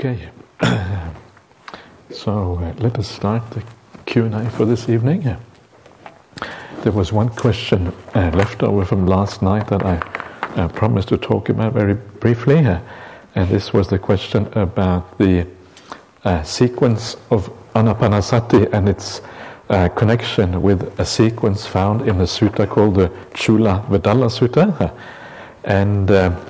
Okay, so let us start the Q&A for this evening. There was one question left over from last night that I promised to talk about very briefly, and this was the question about the sequence of Anapanasati and its connection with a sequence found in the sutta called the Chula Vedalla Sutta. And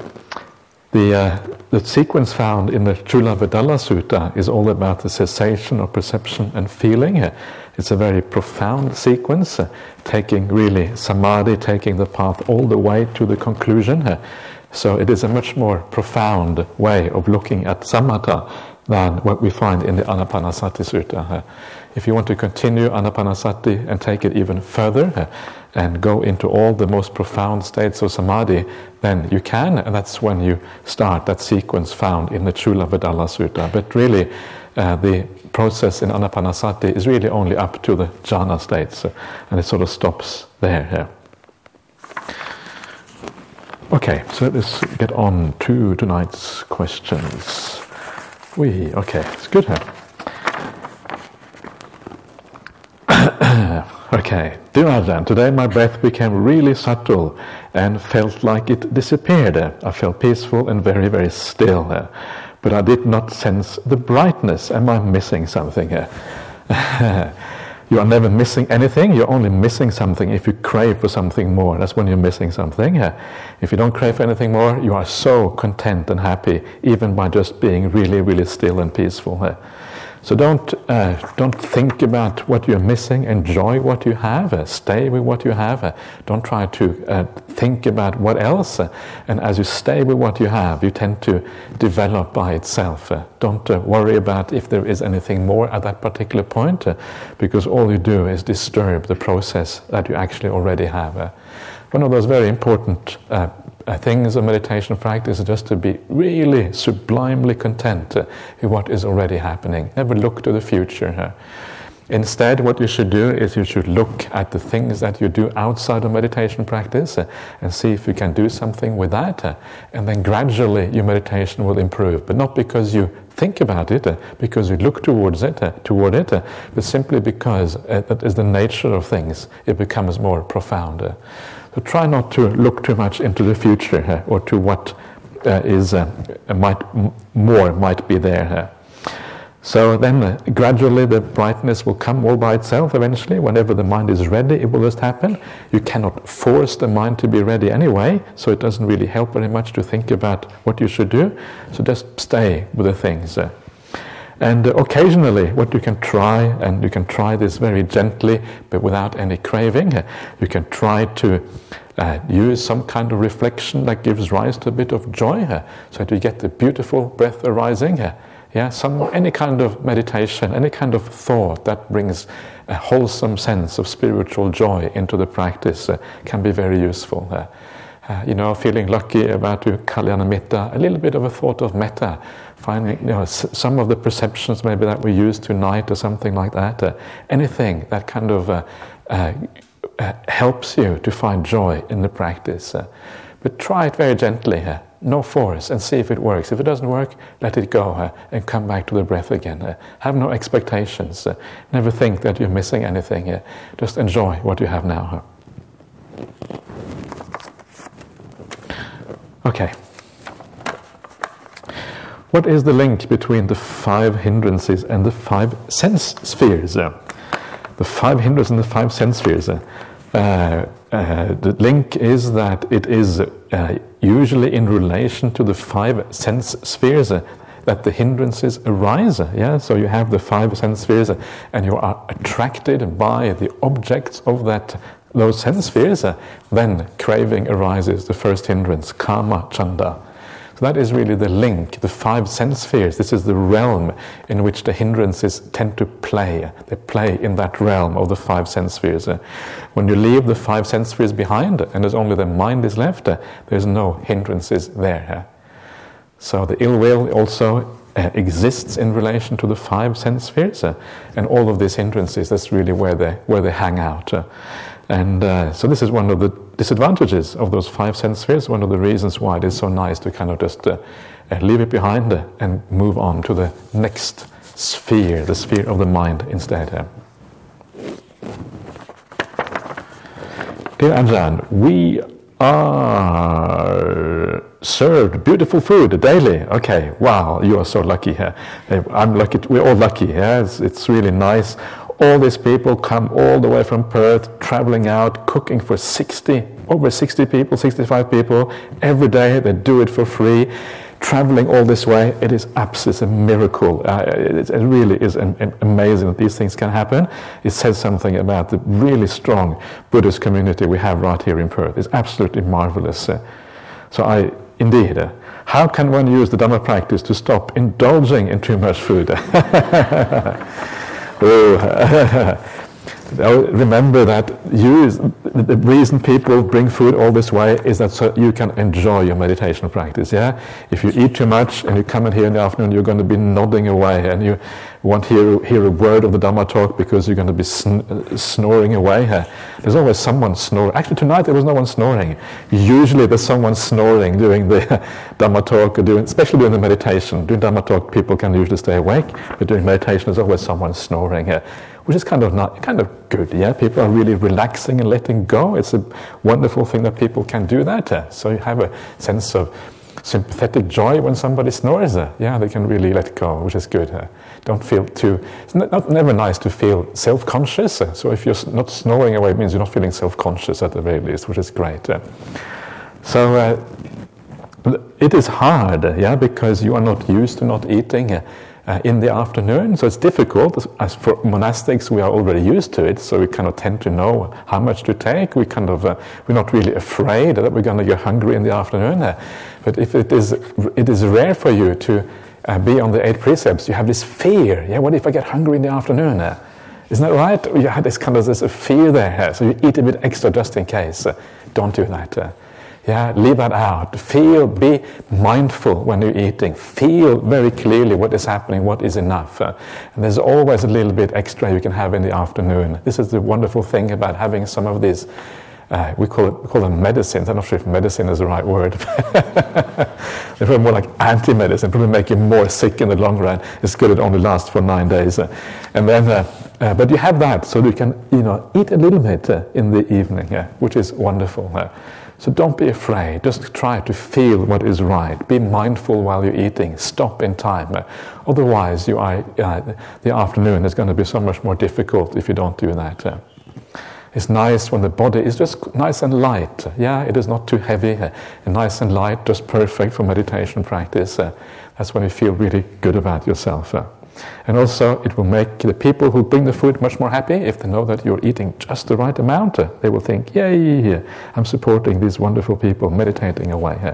the sequence found in the Chula Vedalla Sutta is all about the cessation of perception and feeling. It's a very profound sequence, taking really samadhi, taking the path all the way to the conclusion. So it is a much more profound way of looking at samatha than what we find in the Anapanasati Sutta. If you want to continue Anapanasati and take it even further and go into all the most profound states of samadhi, then you can, and that's when you start that sequence found in the Chula Vedalla Sutta. But really, the process in Anapanasati is really only up to the jhana states, and it sort of stops there. Okay, so let's get on to tonight's questions. Okay, it's good, Okay, dear Ajahn, today my breath became really subtle and felt like it disappeared. I felt peaceful and very, very still. But I did not sense the brightness. Am I missing something here? You are never missing anything. You're only missing something if you crave for something more. That's when you're missing something. If you don't crave for anything more, you are so content and happy, even by just being really, really still and peaceful. So don't think about what you're missing. Enjoy what you have. Stay with what you have. Don't try to think about what else. And as you stay with what you have, you tend to develop by itself. Don't worry about if there is anything more at that particular point, because all you do is disturb the process that you actually already have. One of those very important things of meditation practice is just to be really sublimely content with what is already happening. Never look to the future. Instead, what you should do is you should look at the things that you do outside of meditation practice and see if you can do something with that, and then gradually your meditation will improve. But not because you think about it, because you look toward it, but simply because that is the nature of things. It becomes more profound. So try not to look too much into the future or to what might be there. So then gradually the brightness will come all by itself eventually. Whenever the mind is ready, it will just happen. You cannot force the mind to be ready anyway, so it doesn't really help very much to think about what you should do. So just stay with the things. And occasionally what you can try, and you can try this very gently but without any craving, you can try to use some kind of reflection that gives rise to a bit of joy, so that you get the beautiful breath arising. Any kind of meditation, any kind of thought that brings a wholesome sense of spiritual joy into the practice can be very useful. Feeling lucky about your Kalyana Mitta, a little bit of a thought of metta, finding some of the perceptions maybe that we use tonight or something like that. Anything that kind of helps you to find joy in the practice. But try it very gently, no force, and see if it works. If it doesn't work, let it go and come back to the breath again. Have no expectations. Never think that you're missing anything. Just enjoy what you have now. Okay. What is the link between the 5 hindrances and the 5 sense spheres? The 5 hindrances and the 5 sense spheres. The link is that it is usually in relation to the 5 sense spheres that the hindrances arise. So you have the 5 sense spheres and you are attracted by the objects of those sense spheres, then craving arises, the first hindrance, kama chanda. So that is really the link, the 5 sense spheres. This is the realm in which the hindrances tend to play. They play in that realm of the 5 sense spheres. When you leave the 5 sense spheres behind and there's only the mind is left, there's no hindrances there. So the ill will also exists in relation to the 5 sense spheres, and all of these hindrances, that's really where they hang out. And so this is one of the disadvantages of those 5 sense spheres, one of the reasons why it is so nice to kind of just leave it behind and move on to the next sphere, the sphere of the mind instead. Dear Ajahn, we are served beautiful food daily. Okay, wow, you are so lucky here. I'm lucky, we're all lucky here. It's really nice. All these people come all the way from Perth, traveling out, cooking for over 60 people, 65 people every day. They do it for free. Traveling all this way, it is absolutely a miracle. It really is amazing that these things can happen. It says something about the really strong Buddhist community we have right here in Perth. It's absolutely marvelous. So indeed, how can one use the Dhamma practice to stop indulging in too much food? Remember that the reason people bring food all this way is that so you can enjoy your meditation practice. Yeah, if you eat too much and you come in here in the afternoon, you're going to be nodding away and you won't hear a word of the Dhamma talk because you're going to be snoring away. There's always someone snoring. Actually, tonight there was no one snoring. Usually there's someone snoring during the Dhamma talk, especially during the meditation. During Dhamma talk, people can usually stay awake, but during meditation, there's always someone snoring. Which is kind of good, yeah. People are really relaxing and letting go. It's a wonderful thing that people can do that. So you have a sense of sympathetic joy when somebody snores. Yeah, they can really let go, which is good. Don't feel too. It's never nice to feel self-conscious. So if you're not snoring away, it means you're not feeling self-conscious at the very least, which is great. So it is hard, yeah, because you are not used to not eating. In the afternoon, so it's difficult. As for monastics, we are already used to it, so we kind of tend to know how much to take. We're not really afraid that we're going to get hungry in the afternoon. But if it is rare for you to be on the 8 precepts, you have this fear. Yeah, what if I get hungry in the afternoon? Isn't that right? You have this kind of a fear there, so you eat a bit extra just in case. Don't do that. Yeah, leave that out. Be mindful when you're eating. Feel very clearly what is happening, what is enough. And there's always a little bit extra you can have in the afternoon. This is the wonderful thing about having some of these, we call them medicines. I'm not sure if medicine is the right word. They're probably more like anti-medicine, probably make you more sick in the long run. It's good it only lasts for 9 days. And then, but you have that, so you can eat a little bit in the evening, which is wonderful. So don't be afraid, just try to feel what is right. Be mindful while you're eating, stop in time. Otherwise, the afternoon is going to be so much more difficult if you don't do that. It's nice when the body is just nice and light. Yeah, it is not too heavy, and nice and light, just perfect for meditation practice. That's when you feel really good about yourself. And also, it will make the people who bring the food much more happy if they know that you're eating just the right amount. They will think, yay, I'm supporting these wonderful people meditating away.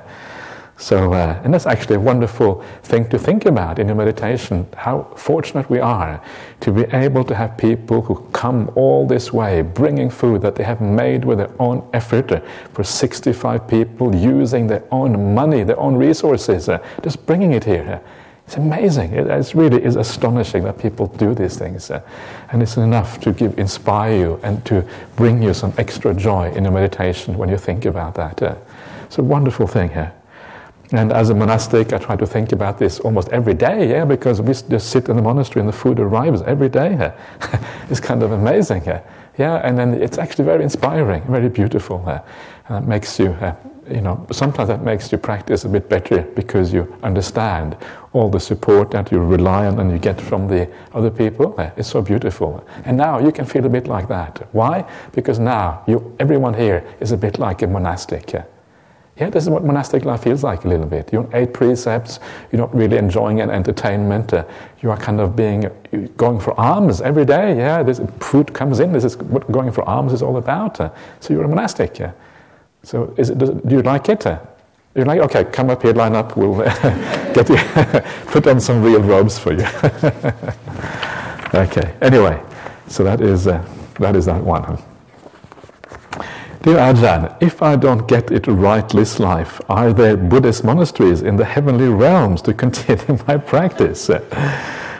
So, and that's actually a wonderful thing to think about in your meditation, how fortunate we are to be able to have people who come all this way, bringing food that they have made with their own effort for 65 people, using their own money, their own resources, just bringing it here. It's amazing. It really is astonishing that people do these things. And it's enough to inspire you and to bring you some extra joy in your meditation when you think about that. It's a wonderful thing here. And as a monastic, I try to think about this almost every day, because we just sit in the monastery and the food arrives every day. It's kind of amazing. Yeah, and then it's actually very inspiring, very beautiful. And it makes you, sometimes that makes you practice a bit better because you understand all the support that you rely on and you get from the other people. It's so beautiful. And now you can feel a bit like that. Why? Because now everyone here is a bit like a monastic. Yeah, this is what monastic life feels like a little bit. You're on 8 precepts, you're not really enjoying an entertainment, you are kind of going for alms every day, this food comes in, this is what going for alms is all about. So you're a monastic. So do you like it? You're like, okay, come up here, line up, we'll get you, put on some real robes for you. Okay, anyway, so that is that one. Dear Ajahn, if I don't get it right this life, are there Buddhist monasteries in the heavenly realms to continue my practice?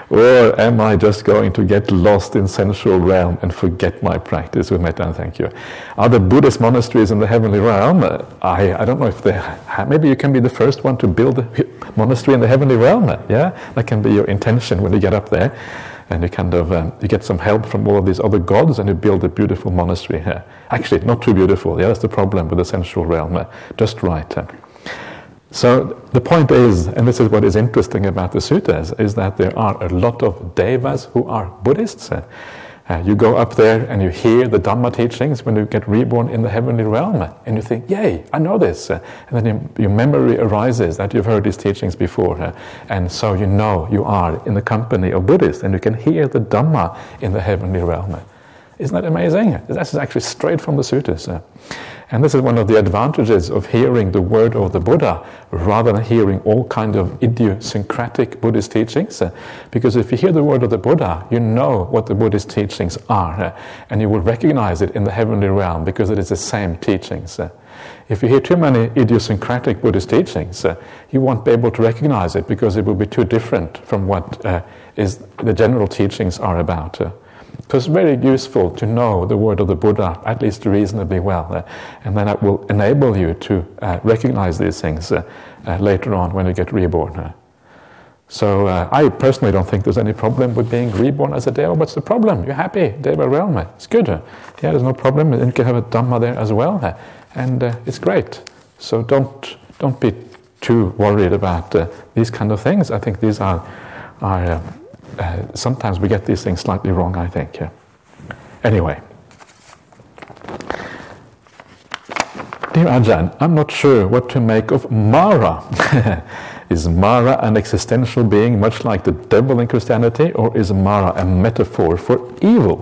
Or am I just going to get lost in sensual realm and forget my practice with metta and thank you? Are there Buddhist monasteries in the heavenly realm? I don't know if they have. Maybe you can be the first one to build a monastery in the heavenly realm. Yeah, that can be your intention when you get up there. And you kind of you get some help from all of these other gods, and you build a beautiful monastery here. Actually, not too beautiful. Yeah, that's the problem with the sensual realm. Just right. So the point is, and this is what is interesting about the suttas, is that there are a lot of devas who are Buddhists. You go up there and you hear the Dhamma teachings when you get reborn in the heavenly realm, and you think, yay, I know this. And then your memory arises that you've heard these teachings before. And so you know you are in the company of Buddhists, and you can hear the Dhamma in the heavenly realm. Isn't that amazing? That's actually straight from the suttas. And this is one of the advantages of hearing the word of the Buddha rather than hearing all kind of idiosyncratic Buddhist teachings. Because if you hear the word of the Buddha, you know what the Buddhist teachings are, and you will recognize it in the heavenly realm because it is the same teachings. If you hear too many idiosyncratic Buddhist teachings, you won't be able to recognize it because it will be too different from what is the general teachings are about. So it's very useful to know the word of the Buddha, at least reasonably well, and then that will enable you to recognize these things later on when you get reborn. So I personally don't think there's any problem with being reborn as a Deva. What's the problem? You're happy, Deva realm. It's good. Yeah, there's no problem. And you can have a Dhamma there as well, and it's great. So don't be too worried about these kind of things. I think these are sometimes we get these things slightly wrong, I think. Yeah. Anyway. Dear Ajahn, I'm not sure what to make of Mara. Is Mara an existential being much like the devil in Christianity, or is Mara a metaphor for evil?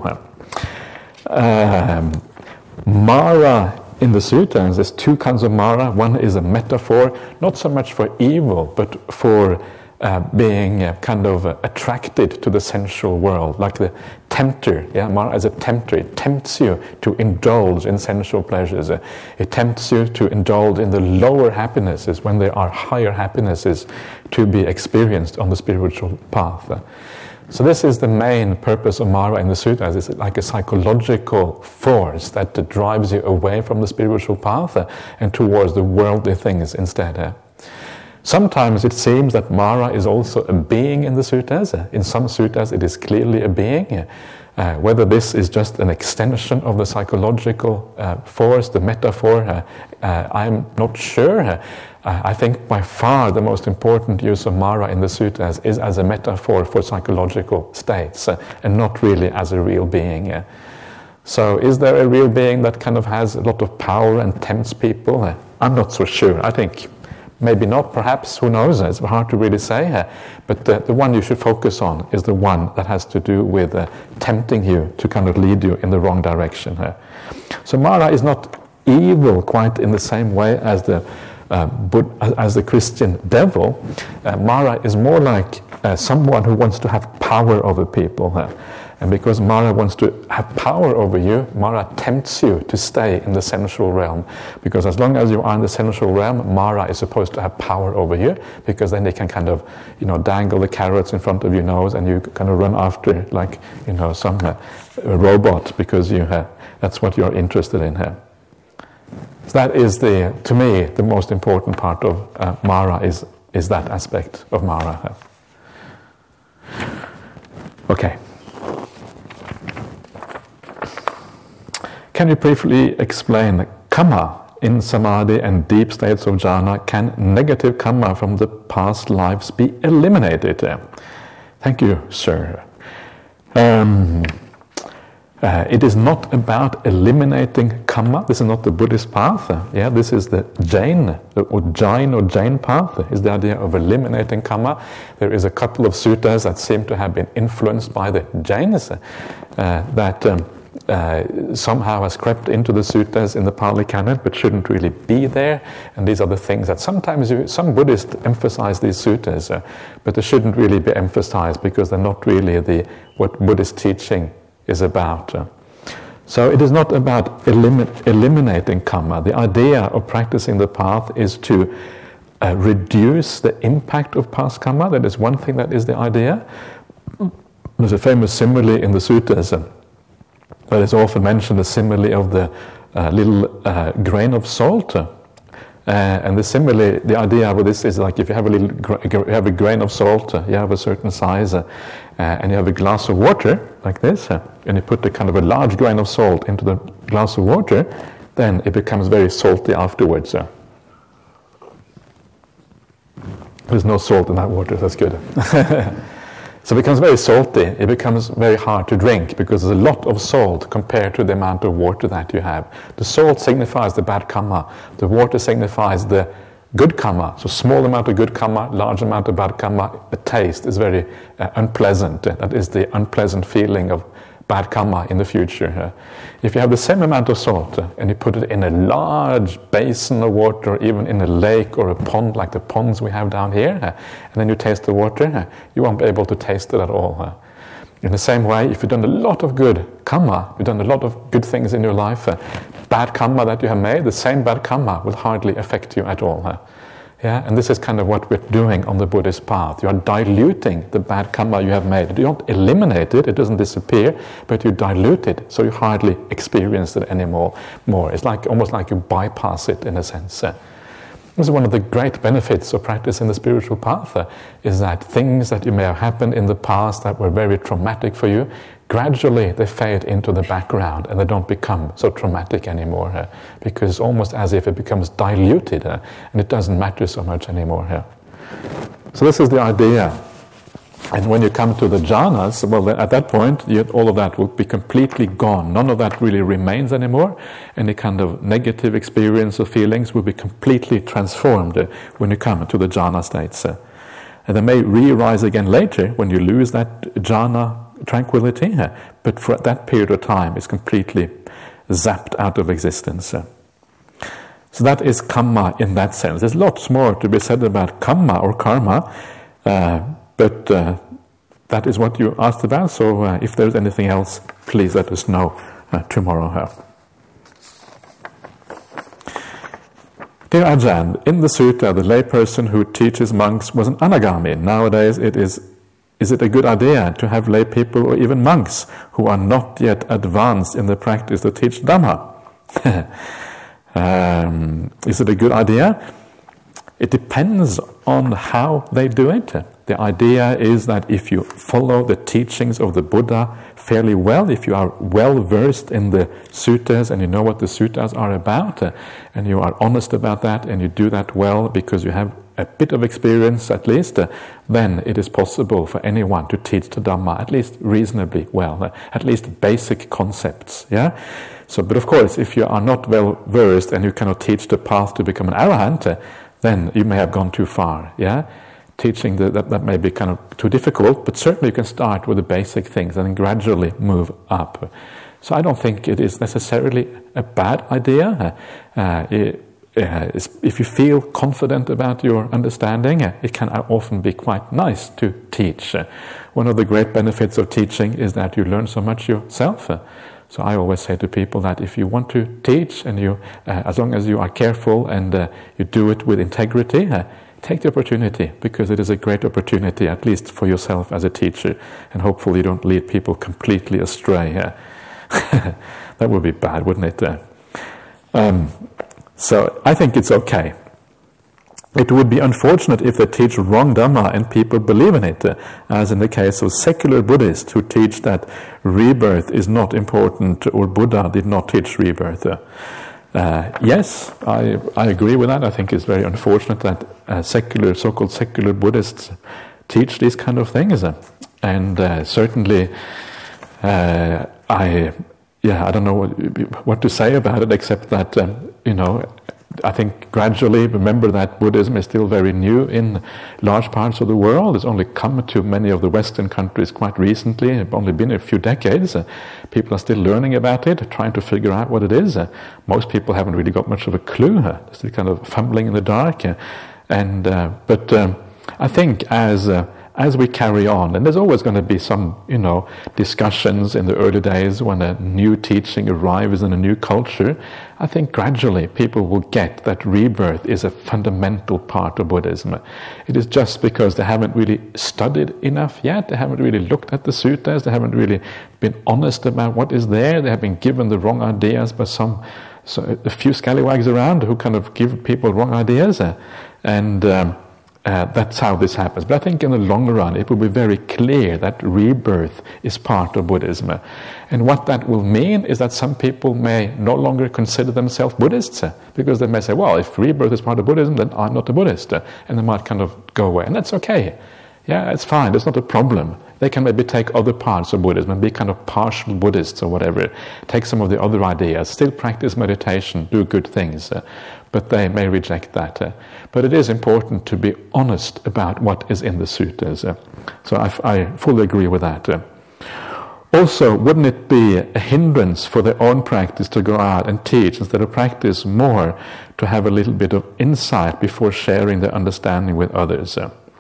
Mara in the suttas, there's two kinds of Mara. One is a metaphor, not so much for evil, but for being kind of attracted to the sensual world, like the tempter. Yeah, Mara as a tempter. It tempts you to indulge in sensual pleasures. It tempts you to indulge in the lower happinesses when there are higher happinesses to be experienced on the spiritual path. So this is the main purpose of Mara in the suttas. It's like a psychological force that drives you away from the spiritual path and towards the worldly things instead. Sometimes it seems that Mara is also a being in the suttas. In some suttas it is clearly a being. Whether this is just an extension of the psychological force, the metaphor, I'm not sure. I think by far the most important use of Mara in the suttas is as a metaphor for psychological states and not really as a real being. So is there a real being that kind of has a lot of power and tempts people? I'm not so sure. I think maybe not, perhaps, who knows, it's hard to really say. But the one you should focus on is the one that has to do with tempting you to kind of lead you in the wrong direction. So Mara is not evil quite in the same way as the Christian devil. Mara is more like someone who wants to have power over people. And because Mara wants to have power over you, Mara tempts you to stay in the sensual realm. Because as long as you are in the sensual realm, Mara is supposed to have power over you, because then they can kind of, dangle the carrots in front of your nose and you kind of run after like, some robot, because that's what you're interested in here. So that is to me, the most important part of Mara is that aspect of Mara. Okay. Can you briefly explain karma in samadhi and deep states of jhana? Can negative karma from the past lives be eliminated? Thank you, sir. It is not about eliminating karma. This is not the Buddhist path. This is the Jain path. Is the idea of eliminating karma. There is a couple of suttas that seem to have been influenced by the Jains that somehow has crept into the suttas in the Pali Canon, but shouldn't really be there. And these are the things that sometimes some Buddhists emphasize these suttas, but they shouldn't really be emphasized because they're not really what Buddhist teaching is about. So it is not about eliminating karma. The idea of practicing the path is to reduce the impact of past karma. That is one thing that is the idea. There's a famous simile in the suttas that is often mentioned, the simile of the little grain of salt. And the simile, the idea with this is like if you have you have a grain of salt, you have a certain size, and you have a glass of water like this, and you put a kind of a large grain of salt into the glass of water, then it becomes very salty afterwards. There's no salt in that water, that's good. So it becomes very salty, it becomes very hard to drink because there's a lot of salt compared to the amount of water that you have. The salt signifies the bad karma, the water signifies the good karma. So small amount of good karma, large amount of bad karma, the taste is very unpleasant. That is the unpleasant feeling of bad karma in the future. If you have the same amount of salt and you put it in a large basin of water, or even in a lake or a pond like the ponds we have down here, and then you taste the water, you won't be able to taste it at all. In the same way, if you've done a lot of good karma, you've done a lot of good things in your life, bad karma that you have made, the same bad karma will hardly affect you at all. And this is kind of what we're doing on the Buddhist path. You are diluting the bad karma you have made. You don't eliminate it, it doesn't disappear, but you dilute it, so you hardly experience it anymore. It's like almost like you bypass it in a sense. This is one of the great benefits of practicing the spiritual path, is that things that you may have happened in the past that were very traumatic for you, gradually they fade into the background and they don't become so traumatic anymore, because it's almost as if it becomes diluted and it doesn't matter so much anymore. So this is the idea. And when you come to the jhanas, well, at that point, all of that will be completely gone. None of that really remains anymore. Any kind of negative experience or feelings will be completely transformed when you come to the jhana states. And they may re-arise again later when you lose that jhana tranquility, but for that period of time it's completely zapped out of existence. So that is kamma in that sense. There's lots more to be said about kamma or karma, but that is what you asked about, so if there's anything else, please let us know tomorrow. Dear Ajahn, in the sutta, the layperson who teaches monks was an anagami. Nowadays is it a good idea to have lay people or even monks who are not yet advanced in the practice to teach Dhamma? Is it a good idea? It depends on how they do it. The idea is that if you follow the teachings of the Buddha fairly well, if you are well versed in the suttas and you know what the suttas are about, and you are honest about that and you do that well because you have a bit of experience at least, then it is possible for anyone to teach the Dhamma at least reasonably well, at least basic concepts. So, but of course, if you are not well versed and you cannot teach the path to become an arahant, then you may have gone too far. Teaching that may be kind of too difficult, but certainly you can start with the basic things and then gradually move up. So I don't think it is necessarily a bad idea. If you feel confident about your understanding, it can often be quite nice to teach. One of the great benefits of teaching is that you learn so much yourself. So I always say to people that if you want to teach, and you, as long as you are careful and you do it with integrity, take the opportunity, because it is a great opportunity, at least for yourself as a teacher, and hopefully you don't lead people completely astray. That would be bad, wouldn't it? So I think it's okay. It would be unfortunate if they teach wrong Dhamma and people believe in it, as in the case of secular Buddhists who teach that rebirth is not important, or Buddha did not teach rebirth. Yes, I agree with that. I think it's very unfortunate that so-called secular Buddhists teach these kind of things, and certainly I don't know what to say about it, except that I think gradually, remember that Buddhism is still very new in large parts of the world. It's only come to many of the Western countries quite recently. It's only been a few decades. People are still learning about it, trying to figure out what it is. Most people haven't really got much of a clue. They're still kind of fumbling in the dark. But I think as as we carry on, and there's always going to be some, discussions in the early days when a new teaching arrives in a new culture, I think gradually people will get that rebirth is a fundamental part of Buddhism. It is just because they haven't really studied enough yet, they haven't really looked at the suttas, they haven't really been honest about what is there, they have been given the wrong ideas by a few scallywags around who kind of give people wrong ideas, and that's how this happens. But I think in the long run it will be very clear that rebirth is part of Buddhism. And what that will mean is that some people may no longer consider themselves Buddhists, because they may say, well, if rebirth is part of Buddhism, then I'm not a Buddhist, and they might kind of go away. And that's okay. Yeah, it's fine. It's not a problem. They can maybe take other parts of Buddhism and be kind of partial Buddhists or whatever. Take some of the other ideas, still practice meditation, do good things, but they may reject that. But it is important to be honest about what is in the suttas. So I fully agree with that. Also, wouldn't it be a hindrance for their own practice to go out and teach instead of practice more, to have a little bit of insight before sharing their understanding with others?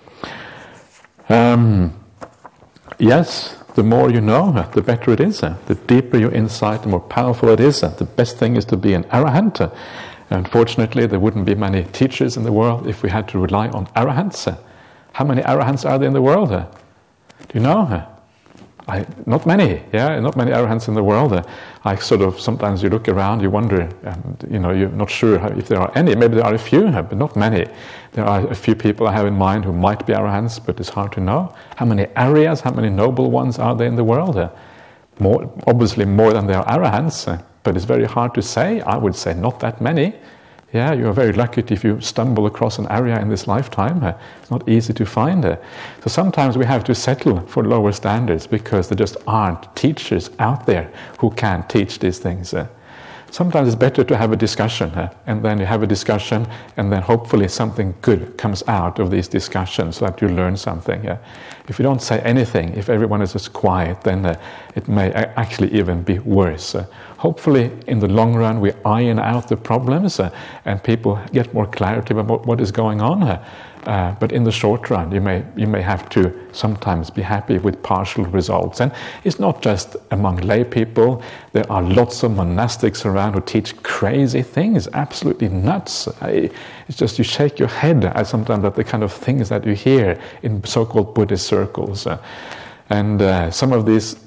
Yes, the more you know, the better it is. The deeper your insight, the more powerful it is. The best thing is to be an arahant. Unfortunately, there wouldn't be many teachers in the world if we had to rely on arahants. How many arahants are there in the world? Do you know? Not many, not many arahants in the world. I sort of, sometimes you look around, you wonder, you're not sure if there are any. Maybe there are a few, but not many. There are a few people I have in mind who might be arahants, but it's hard to know. How many aryas, how many noble ones are there in the world? Obviously more than there are arahants, but it's very hard to say. I would say not that many. Yeah, you are very lucky if you stumble across an arya in this lifetime. It's not easy to find. So sometimes we have to settle for lower standards because there just aren't teachers out there who can teach these things. Sometimes it's better to have a discussion, and then you have a discussion, and then hopefully something good comes out of these discussions so that you learn something. If you don't say anything, if everyone is just quiet, then it may actually even be worse. Hopefully, in the long run, we iron out the problems and people get more clarity about what is going on. But in the short run, you may have to sometimes be happy with partial results. And it's not just among lay people. There are lots of monastics around who teach crazy things, absolutely nuts. It's just you shake your head at sometimes at the kind of things that you hear in so-called Buddhist circles. And some of these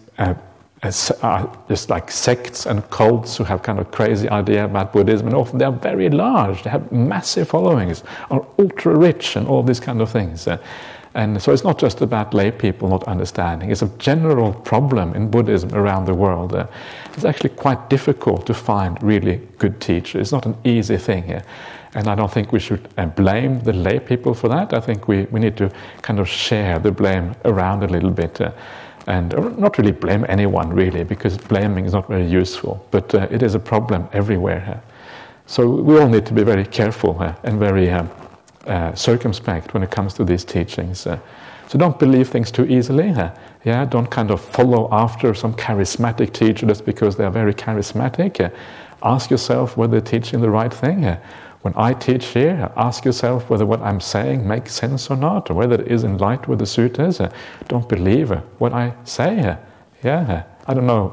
are just like sects and cults who have kind of crazy idea about Buddhism, and often they are very large, they have massive followings, are ultra rich and all these kind of things. And so it's not just about lay people not understanding, it's a general problem in Buddhism around the world. It's actually quite difficult to find really good teachers. It's not an easy thing. And I don't think we should blame the lay people for that. I think we need to kind of share the blame around a little bit. And not really blame anyone, really, because blaming is not very useful. But it is a problem everywhere. So we all need to be very careful and very circumspect when it comes to these teachings. So don't believe things too easily. Don't kind of follow after some charismatic teacher just because they are very charismatic. Ask yourself whether they're teaching the right thing. When I teach here, ask yourself whether what I'm saying makes sense or not, or whether it is in light with the suttas. Don't believe what I say. I don't know.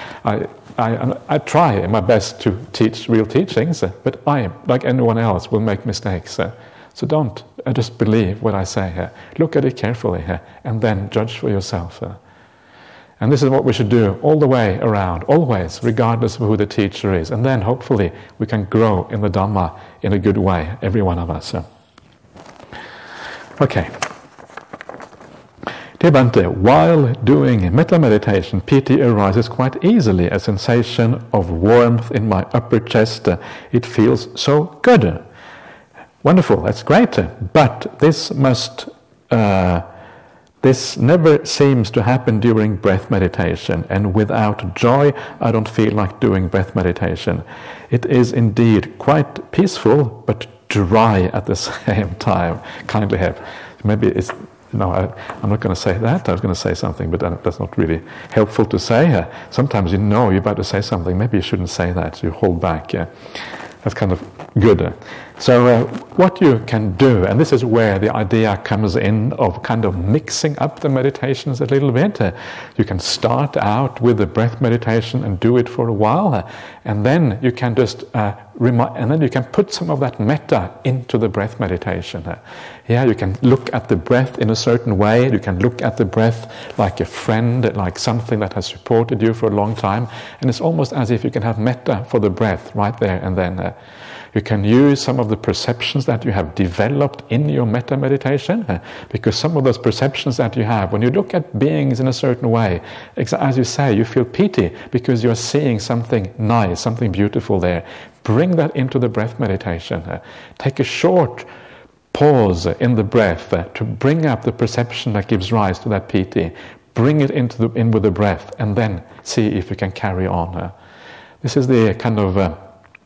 I try my best to teach real teachings, but I, like anyone else, will make mistakes. So don't just believe what I say. Look at it carefully, and then judge for yourself. And this is what we should do all the way around, always, regardless of who the teacher is. And then, hopefully, we can grow in the Dhamma in a good way, every one of us. Okay. Dear Bhante, while doing metta meditation, piti arises quite easily, a sensation of warmth in my upper chest. It feels so good. Wonderful, that's great. But this never seems to happen during breath meditation, and without joy I don't feel like doing breath meditation. It is indeed quite peaceful but dry at the same time. Kindly have. Maybe it's... No, I'm not going to say that. I was going to say something, but that's not really helpful to say. Sometimes you're about to say something, maybe you shouldn't say that, so you hold back. That's kind of good. So what you can do, and this is where the idea comes in of kind of mixing up the meditations a little bit. You can start out with the breath meditation and do it for a while, and then you can just and then you can put some of that metta into the breath meditation. You can look at the breath in a certain way. You can look at the breath like a friend, like something that has supported you for a long time, and it's almost as if you can have metta for the breath right there and then. You can use some of the perceptions that you have developed in your metta meditation, because some of those perceptions that you have, when you look at beings in a certain way, as you say, you feel pity because you're seeing something nice, something beautiful there. Bring that into the breath meditation. Take a short pause in the breath to bring up the perception that gives rise to that pity. Bring it in with the breath, and then see if you can carry on. This is the kind of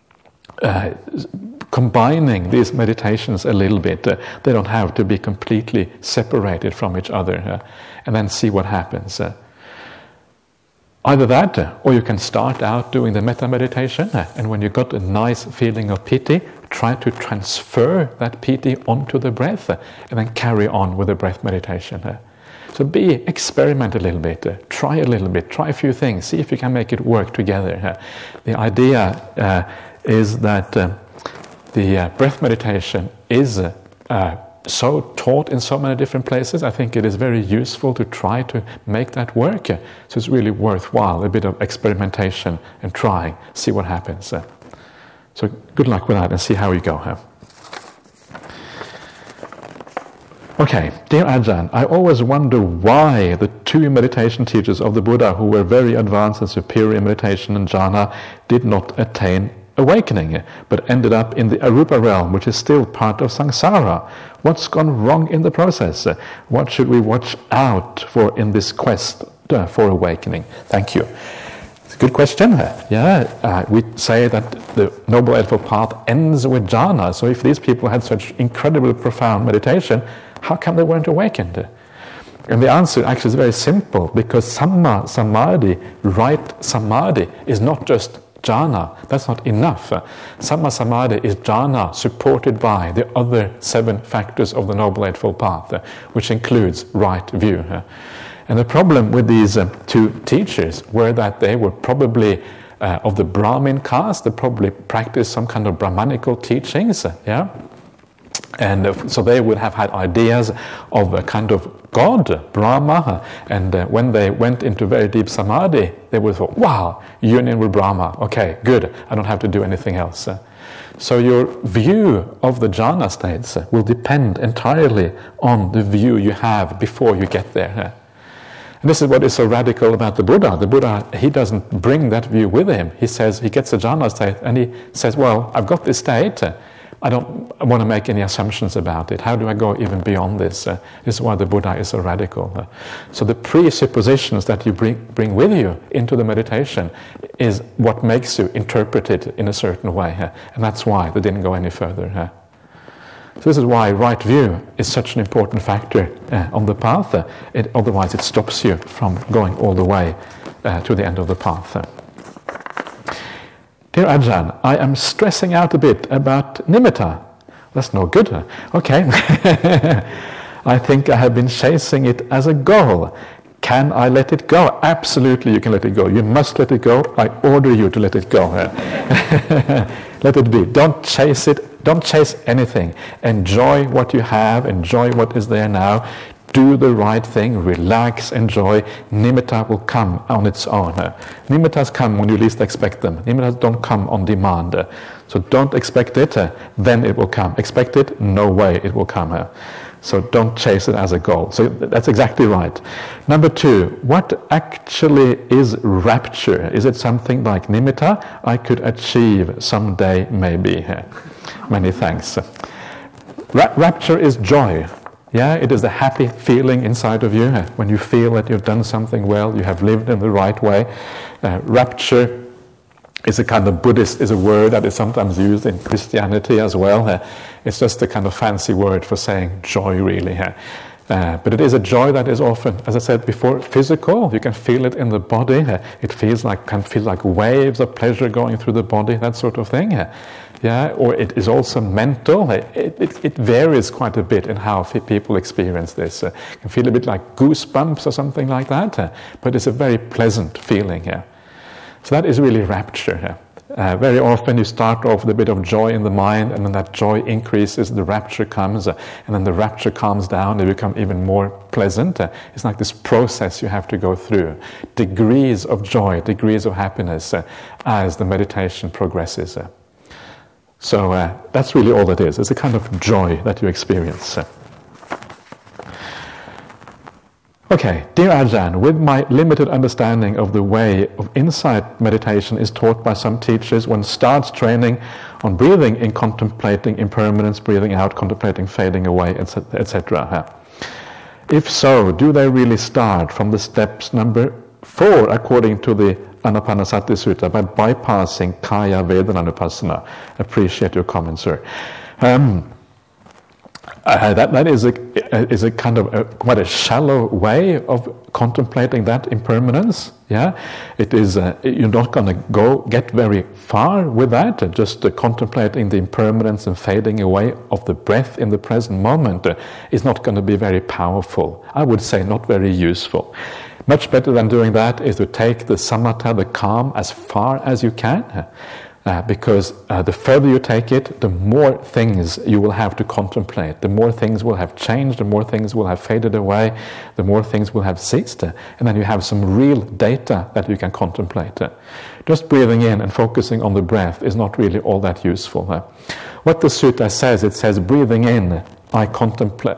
combining these meditations a little bit. They don't have to be completely separated from each other, and then see what happens. Either that, or you can start out doing the metta meditation, and when you got a nice feeling of piti, try to transfer that piti onto the breath, and then carry on with the breath meditation. So experiment a little bit, try a little bit, try a few things, see if you can make it work together. The idea is that the breath meditation is so taught in so many different places. I think it is very useful to try to make that work. So it's really worthwhile, a bit of experimentation and trying, see what happens. So good luck with that and see how you go. Okay, dear Ajahn, I always wonder why the two meditation teachers of the Buddha, who were very advanced and superior in meditation and jhana, did not attain awakening, but ended up in the arupa realm, which is still part of samsara. What's gone wrong in the process? What should we watch out for in this quest for awakening? Thank you. It's a good question. We say that the Noble Eightfold Path ends with jhana, so if these people had such incredibly profound meditation, how come they weren't awakened? And the answer actually is very simple, because samma samadhi, right samadhi, is not just jhana. That's not enough. Samma samadhi is jhana supported by the other 7 factors of the Noble Eightfold Path, which includes right view. And the problem with these 2 teachers were that they were probably of the Brahmin caste. They probably practiced some kind of Brahmanical teachings, and so they would have had ideas of a kind of God, Brahma, and when they went into very deep samadhi, they would thought, wow, union with Brahma, okay, good, I don't have to do anything else. So your view of the jhana states will depend entirely on the view you have before you get there. And this is what is so radical about the Buddha. The Buddha, he doesn't bring that view with him. He says, he gets a jhana state, and he says, well, I've got this state, I don't want to make any assumptions about it. How do I go even beyond this? This is why the Buddha is so radical. So the presuppositions that you bring with you into the meditation is what makes you interpret it in a certain way. And that's why they didn't go any further. So this is why right view is such an important factor on the path. Otherwise it stops you from going all the way to the end of the path. Dear Ajahn, I am stressing out a bit about nimitta. That's no good. Okay. I think I have been chasing it as a goal. Can I let it go? Absolutely, you can let it go. You must let it go. I order you to let it go. Let it be. Don't chase it. Don't chase anything. Enjoy what you have. Enjoy what is there now. Do the right thing, relax, enjoy. Nimitta will come on its own. Nimittas come when you least expect them. Nimittas don't come on demand. So don't expect it, then it will come. Expect it, no way it will come. So don't chase it as a goal. So that's exactly right. Number 2, what actually is rapture? Is it something like nimitta I could achieve someday, maybe? Many thanks. Rapture is joy. Yeah, it is the happy feeling inside of you when you feel that you've done something well, you have lived in the right way. Rapture is a kind of Buddhist, is a word that is sometimes used in Christianity as well. It's just a kind of fancy word for saying joy, really. But it is a joy that is often, as I said before, physical. You can feel it in the body. It can feel like waves of pleasure going through the body, that sort of thing. Yeah, or it is also mental. It varies quite a bit in how people experience this. You can feel a bit like goosebumps or something like that, but it's a very pleasant feeling here. So that is really rapture here. Very often you start off with a bit of joy in the mind, and then that joy increases, the rapture comes, and then the rapture calms down, it becomes even more pleasant. It's like this process you have to go through. Degrees of joy, degrees of happiness as the meditation progresses. So that's really all it is. It's a kind of joy that you experience. Okay, dear Ajahn, with my limited understanding of the way of insight meditation is taught by some teachers, one starts training on breathing in contemplating impermanence, breathing out, contemplating fading away, etc. If so, do they really start from the steps number 4 according to the Anapanasati Sutta by bypassing Kaya Vedananupassana? Appreciate your comment, sir. That is a kind of quite a shallow way of contemplating that impermanence. Yeah, it is. You're not going to get very far with that. Just contemplating the impermanence and fading away of the breath in the present moment is not going to be very powerful. I would say not very useful. Much better than doing that is to take the samatha, the calm, as far as you can. Because the further you take it, the more things you will have to contemplate, the more things will have changed, the more things will have faded away, the more things will have ceased, and then you have some real data that you can contemplate. Just breathing in and focusing on the breath is not really all that useful. What the sutta says, it says breathing in, I contemplate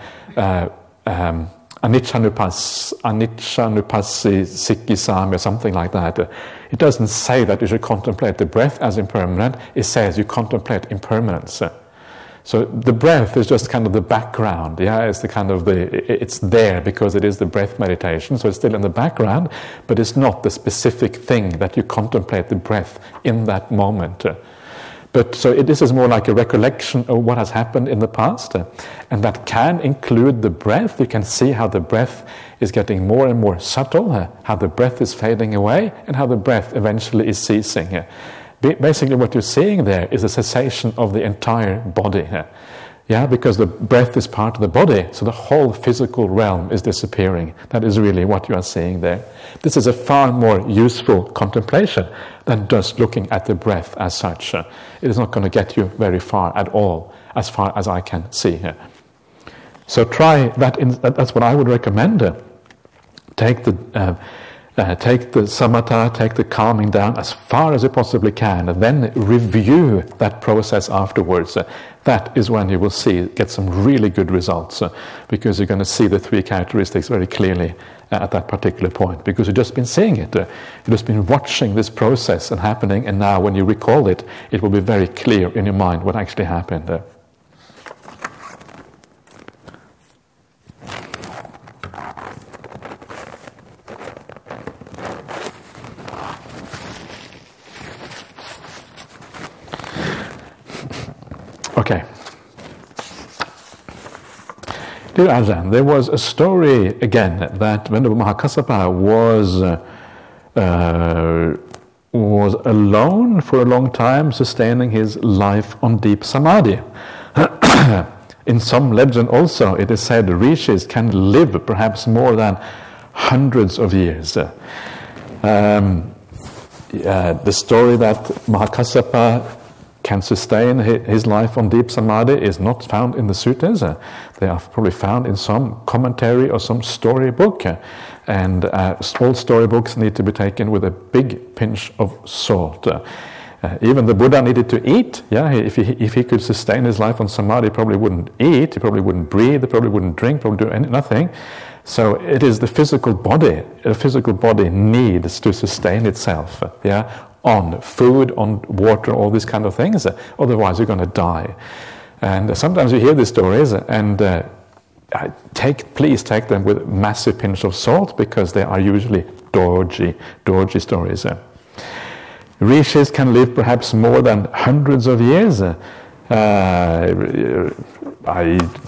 aniccanupassi sikkisami or something like that. It doesn't say that you should contemplate the breath as impermanent. It says you contemplate impermanence. So the breath is just kind of the background. Yeah, it's the kind of it's there because it is the breath meditation. So it's still in the background, but it's not the specific thing that you contemplate the breath in that moment. But so this is more like a recollection of what has happened in the past, and that can include the breath. You can see how the breath is getting more and more subtle, how the breath is fading away, and how the breath eventually is ceasing. Basically what you're seeing there is a cessation of the entire body. Yeah, because the breath is part of the body, so the whole physical realm is disappearing. That is really what you are seeing there. This is a far more useful contemplation than just looking at the breath as such. It is not going to get you very far at all, as far as I can see here. So try that. That's what I would recommend. Take the samatha, take the calming down as far as you possibly can, and then review that process afterwards. That is when you will get some really good results, because you're going to see the 3 characteristics very clearly at that particular point, because you've just been seeing it. You've just been watching this process and happening, and now when you recall it, it will be very clear in your mind what actually happened. Okay. Dear Ajahn, there was a story again that Venerable Mahakassapa was alone for a long time, sustaining his life on deep samadhi. In some legend also, it is said rishis can live perhaps more than hundreds of years. The story that Mahakassapa can sustain his life on deep samadhi is not found in the suttas. They are probably found in some commentary or some storybook, and all storybooks need to be taken with a big pinch of salt. Even the Buddha needed to eat. Yeah, if he could sustain his life on samadhi, he probably wouldn't eat, he probably wouldn't breathe, he probably wouldn't drink, probably do nothing. So it is the physical body. The physical body needs to sustain itself. Yeah, on food, on water, all these kind of things. Otherwise, you're going to die. And sometimes you hear these stories, and please take them with a massive pinch of salt, because they are usually dorji stories. Rishis can live perhaps more than hundreds of years.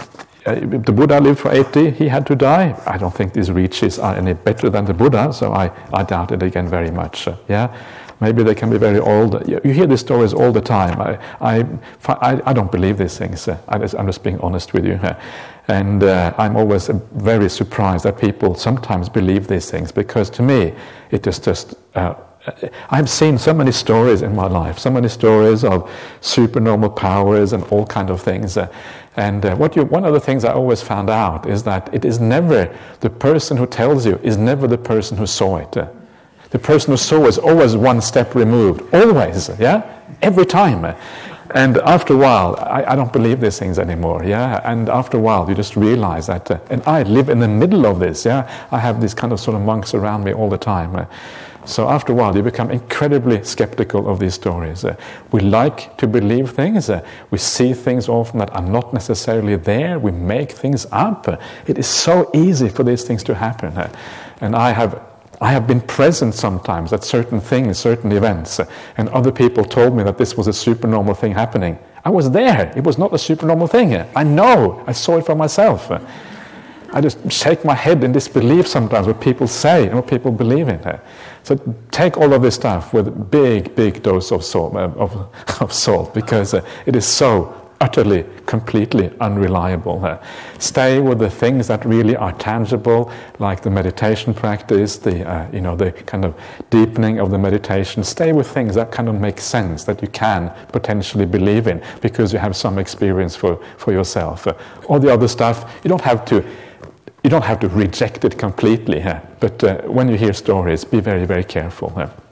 if the Buddha lived for 80, he had to die. I don't think these rishis are any better than the Buddha, so I doubt it again very much. Maybe they can be very old. You hear these stories all the time. I don't believe these things. I'm just being honest with you. And I'm always very surprised that people sometimes believe these things, because to me it is just... I've seen so many stories in my life, so many stories of supernormal powers and all kind of things. One of the things I always found out is that it is never the person who tells you is never the person who saw it. The person who saw is always one step removed, always, every time. And after a while, I don't believe these things anymore, and after a while you just realize that, and I live in the middle of this, I have these kind of sort of monks around me all the time. So after a while you become incredibly skeptical of these stories. We like to believe things, we see things often that are not necessarily there, we make things up. It is so easy for these things to happen. And I have been present sometimes at certain things, certain events, and other people told me that this was a supernormal thing happening. I was there. It was not a supernormal thing. I know. I saw it for myself. I just shake my head in disbelief sometimes what people say and what people believe in. So take all of this stuff with a big dose of salt, because it is so utterly, completely unreliable. Stay with the things that really are tangible, like the meditation practice, the kind of deepening of the meditation. Stay with things that kind of make sense, that you can potentially believe in, because you have some experience for yourself. All the other stuff, you don't have to reject it completely. But when you hear stories, be very, very careful.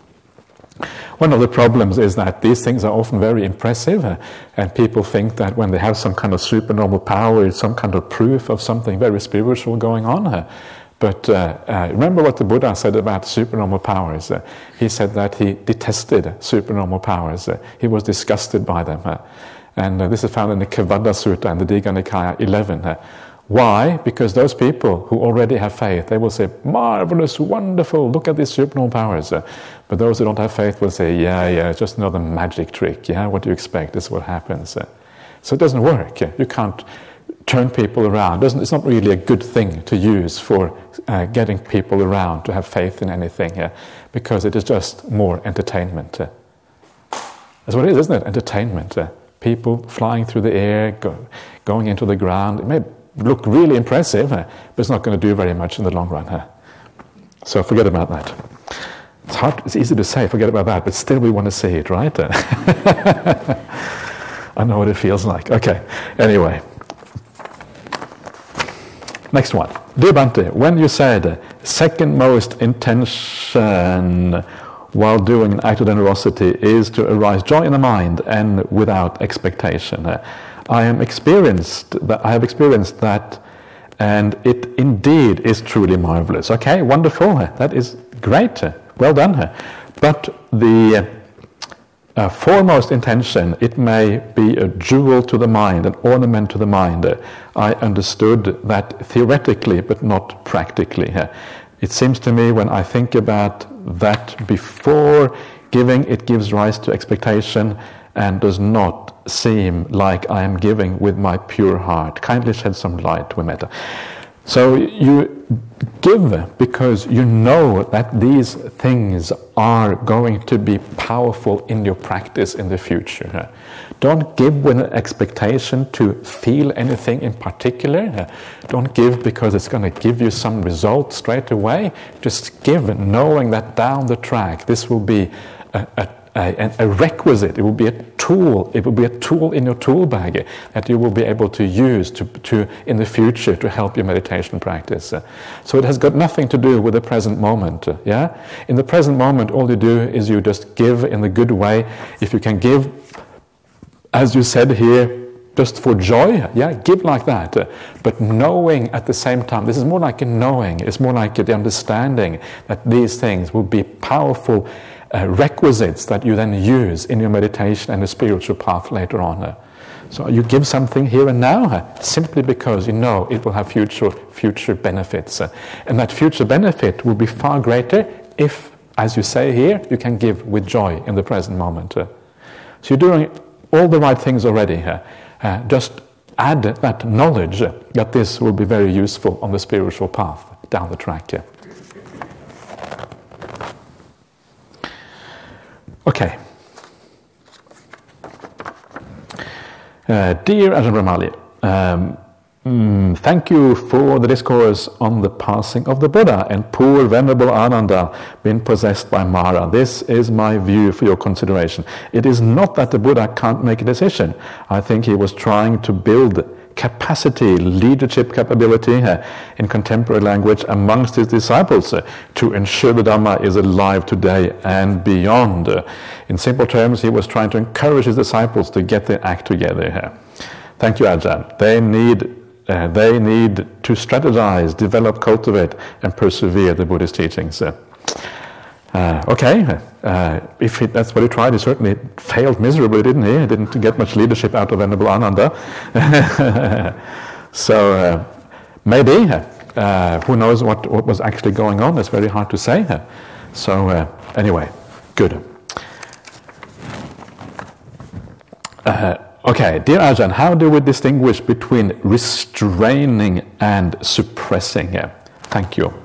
One of the problems is that these things are often very impressive, and people think that when they have some kind of supernormal power, it's some kind of proof of something very spiritual going on. But remember what the Buddha said about supernormal powers. He said that he detested supernormal powers. He was disgusted by them. And this is found in the Kevada Sutta and the Digha Nikaya 11. Why? Because those people who already have faith, they will say, marvelous, wonderful, look at these supernormal powers. But those who don't have faith will say, it's just another magic trick. What do you expect? This is what happens. So it doesn't work. You can't turn people around. It's not really a good thing to use for getting people around to have faith in anything, because it is just more entertainment. That's what it is, isn't it? Entertainment. People flying through the air, going into the ground. It may look really impressive, but it's not going to do very much in the long run. So forget about that. It's easy to say, forget about that, but still we want to see it, right? I know what it feels like. Okay, anyway. Next one. Dear Bhante, when you said second most intention while doing an act of generosity is to arise joy in the mind and without expectation, I have experienced that, and it indeed is truly marvelous. Okay, wonderful. That is great. Well done. But the foremost intention, it may be a jewel to the mind, an ornament to the mind. I understood that theoretically, but not practically. It seems to me when I think about that before giving, it gives rise to expectation and does not seem like I am giving with my pure heart. Kindly shed some light, Wimetta. So you give because you know that these things are going to be powerful in your practice in the future. Don't give with an expectation to feel anything in particular. Don't give because it's going to give you some result straight away. Just give knowing that down the track this will be a requisite. It will be a tool. It will be a tool in your tool bag that you will be able to use to in the future to help your meditation practice. So it has got nothing to do with the present moment. In the present moment, all you do is you just give in the good way. If you can give, as you said here, just for joy, give like that. But knowing at the same time, this is more like a knowing. It's more like the understanding that these things will be powerful requisites that you then use in your meditation and the spiritual path later on. So you give something here and now simply because you know it will have future benefits. And that future benefit will be far greater if, as you say here, you can give with joy in the present moment. So you're doing all the right things already here. Just add that knowledge that this will be very useful on the spiritual path down the track. Okay. Dear Ajahn Brahmali, thank you for the discourse on the passing of the Buddha and poor Venerable Ananda being possessed by Mara. This is my view for your consideration. It is not that the Buddha can't make a decision. I think he was trying to build capacity, leadership capability in contemporary language amongst his disciples to ensure the Dhamma is alive today and beyond. In simple terms, he was trying to encourage his disciples to get their act together. Thank you, Ajahn. They need to strategize, develop, cultivate, and persevere the Buddhist teachings. If that's what he tried, he certainly failed miserably, didn't he? He didn't get much leadership out of Venerable Ananda. So maybe, who knows what was actually going on? It's very hard to say. So anyway, good. Okay, dear Ajahn, how do we distinguish between restraining and suppressing? Thank you.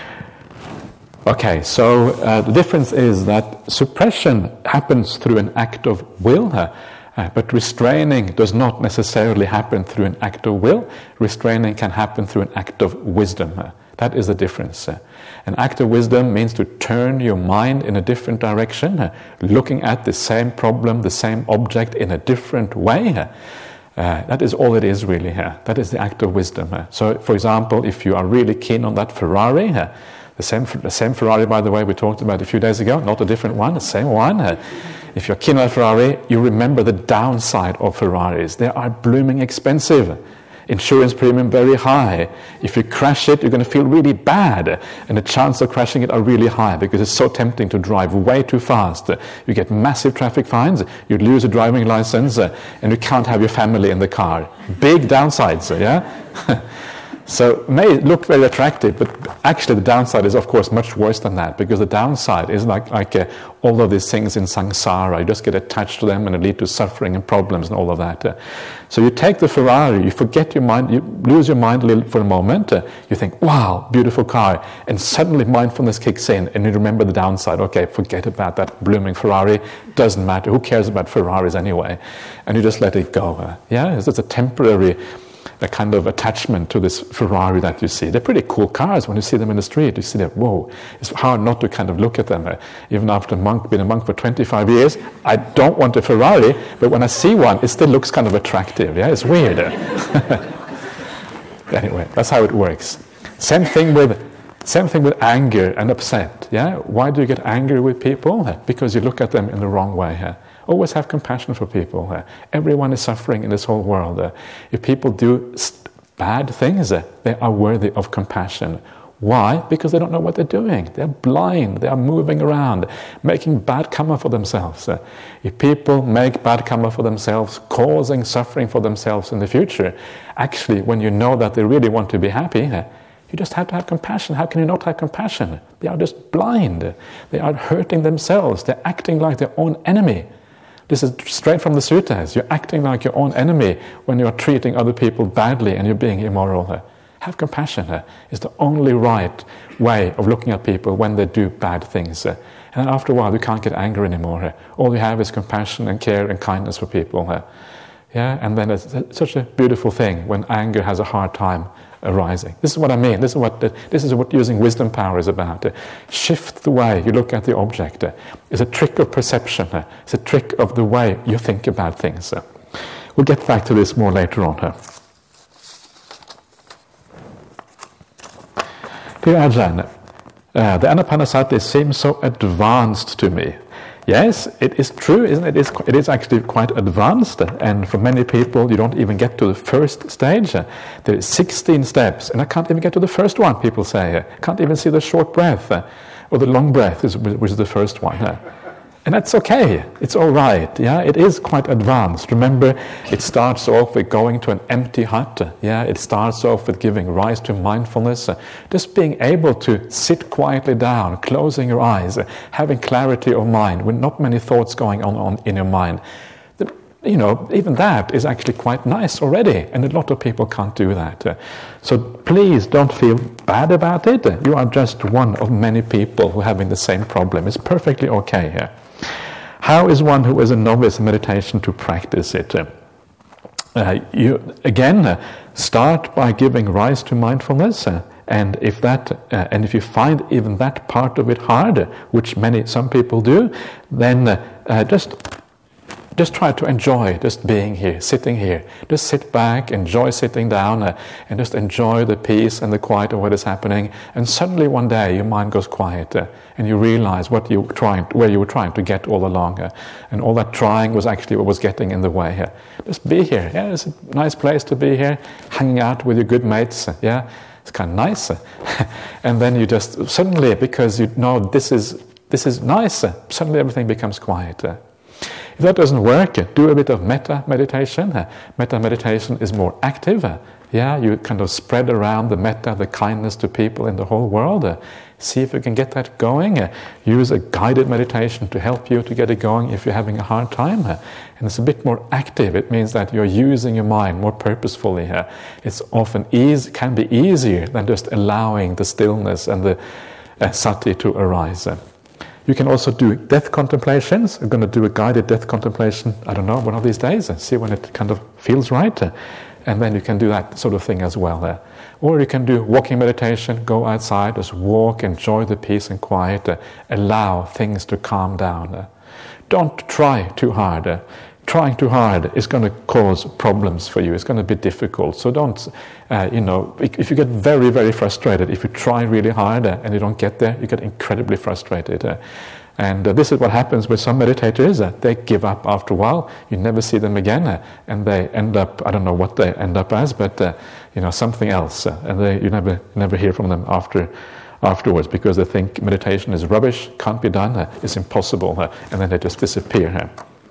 Okay, so the difference is that suppression happens through an act of will, but restraining does not necessarily happen through an act of will. Restraining can happen through an act of wisdom. That is the difference. An act of wisdom means to turn your mind in a different direction, looking at the same problem, the same object in a different way. That is all it is really. That is the act of wisdom. So, for example, if you are really keen on that Ferrari, the same Ferrari, by the way, we talked about a few days ago, not a different one, the same one. If you're keen on Ferrari, you remember the downside of Ferraris. They are blooming expensive. Insurance premium very high. If you crash it, you're going to feel really bad, and the chance of crashing it are really high because it's so tempting to drive way too fast. You get massive traffic fines, you lose a driving license, and you can't have your family in the car. Big downsides, yeah? So it may look very attractive, but actually the downside is, of course, much worse than that, because the downside is like all of these things in samsara. You just get attached to them and it leads to suffering and problems and all of that. So you take the Ferrari, you forget your mind, you lose your mind a little for a moment, you think, wow, beautiful car, and suddenly mindfulness kicks in and you remember the downside. Okay, forget about that blooming Ferrari, doesn't matter, who cares about Ferraris anyway? And you just let it go. Yeah, it's a temporary a kind of attachment to this Ferrari that you see. They're pretty cool cars when you see them in the street. You see them, whoa. It's hard not to kind of look at them. Even after being a monk for 25 years, I don't want a Ferrari, but when I see one, it still looks kind of attractive. Yeah, it's weird. Anyway, that's how it works. Same thing with anger and upset. Yeah, why do you get angry with people? Because you look at them in the wrong way. Always have compassion for people. Everyone is suffering in this whole world. If people do bad things, they are worthy of compassion. Why? Because they don't know what they're doing. They're blind. They are moving around, making bad karma for themselves. If people make bad karma for themselves, causing suffering for themselves in the future, actually, when you know that they really want to be happy, you just have to have compassion. How can you not have compassion? They are just blind. They are hurting themselves. They're acting like their own enemy. This is straight from the suttas. You're acting like your own enemy when you're treating other people badly and you're being immoral. Have compassion. It's the only right way of looking at people when they do bad things. And then after a while, you can't get angry anymore. All you have is compassion and care and kindness for people. Yeah, and then it's such a beautiful thing when anger has a hard time arising. This is what I mean. This is what using wisdom power is about. Shift the way you look at the object. It's a trick of perception. It's a trick of the way you think about things. We'll get back to this more later on. Dear Ajahn, the Anapanasati seems so advanced to me. Yes, it is true, isn't it? It is actually quite advanced, and for many people you don't even get to the first stage. There are 16 steps, and I can't even get to the first one, people say. I can't even see the short breath, or the long breath, which is the first one. And that's okay, it's all right, yeah, it is quite advanced. Remember, it starts off with going to an empty hut, yeah, it starts off with giving rise to mindfulness, just being able to sit quietly down, closing your eyes, having clarity of mind, with not many thoughts going on in your mind. even that is actually quite nice already, and a lot of people can't do that. So please don't feel bad about it. You are just one of many people who are having the same problem. It's perfectly okay. How is one who is a novice in meditation to practice it? You again start by giving rise to mindfulness, and if you find even that part of it hard, which some people do, then just try to enjoy just being here, sitting here. Just sit back, enjoy sitting down, and just enjoy the peace and the quiet of what is happening. And suddenly one day your mind goes quiet, and you realize where you were trying to get all along, and all that trying was actually what was getting in the way. Just be here. Yeah, it's a nice place to be here, hanging out with your good mates. Yeah, it's kind of nice. And then you just suddenly, because you know this is nice, suddenly everything becomes quiet. If that doesn't work, do a bit of metta meditation. Metta meditation is more active. You kind of spread around the metta, the kindness to people in the whole world. See if you can get that going. Use a guided meditation to help you to get it going if you're having a hard time. And it's a bit more active. It means that you're using your mind more purposefully. It's often can be easier than just allowing the stillness and the sati to arise. You can also do death contemplations. I'm going to do a guided death contemplation, I don't know, one of these days, and see when it kind of feels right. And then you can do that sort of thing as well. Or you can do walking meditation, go outside, just walk, enjoy the peace and quiet, allow things to calm down. Don't try too hard. Trying too hard is going to cause problems for you. It's going to be difficult. So don't, if you get very, very frustrated, if you try really hard and you don't get there, you get incredibly frustrated. And this is what happens with some meditators. They give up after a while. You never see them again, and they end up, I don't know what they end up as, but something else. And you never hear from them afterwards, because they think meditation is rubbish, can't be done, it's impossible, and then they just disappear.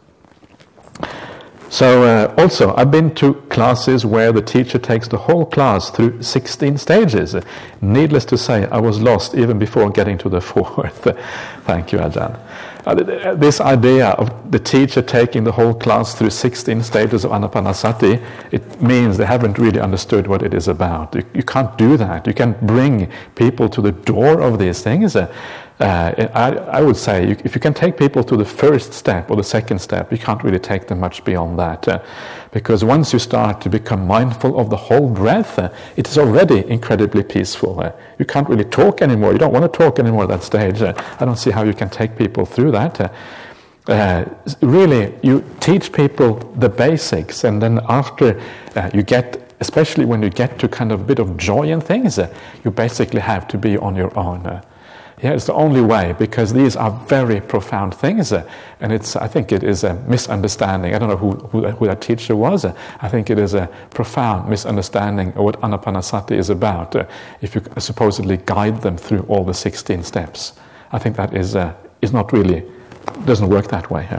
So also, I've been to classes where the teacher takes the whole class through 16 stages. Needless to say, I was lost even before getting to the 4th. Thank you, Ajahn. This idea of the teacher taking the whole class through 16 stages of Anapanasati, it means they haven't really understood what it is about. You can't do that. You can't bring people to the door of these things. I would say if you can take people to the first step or the second step, you can't really take them much beyond that. Because once you start to become mindful of the whole breath, it is already incredibly peaceful. You can't really talk anymore. You don't want to talk anymore at that stage. I don't see how you can take people through that. Really, you teach people the basics, and then after you get, especially when you get to kind of a bit of joy in things, you basically have to be on your own. It's the only way, because these are very profound things, and I think it is a misunderstanding. I don't know who that teacher was. I think it is a profound misunderstanding of what Anapanasati is about, if you supposedly guide them through all the 16 steps. I think that is not really, doesn't work that way.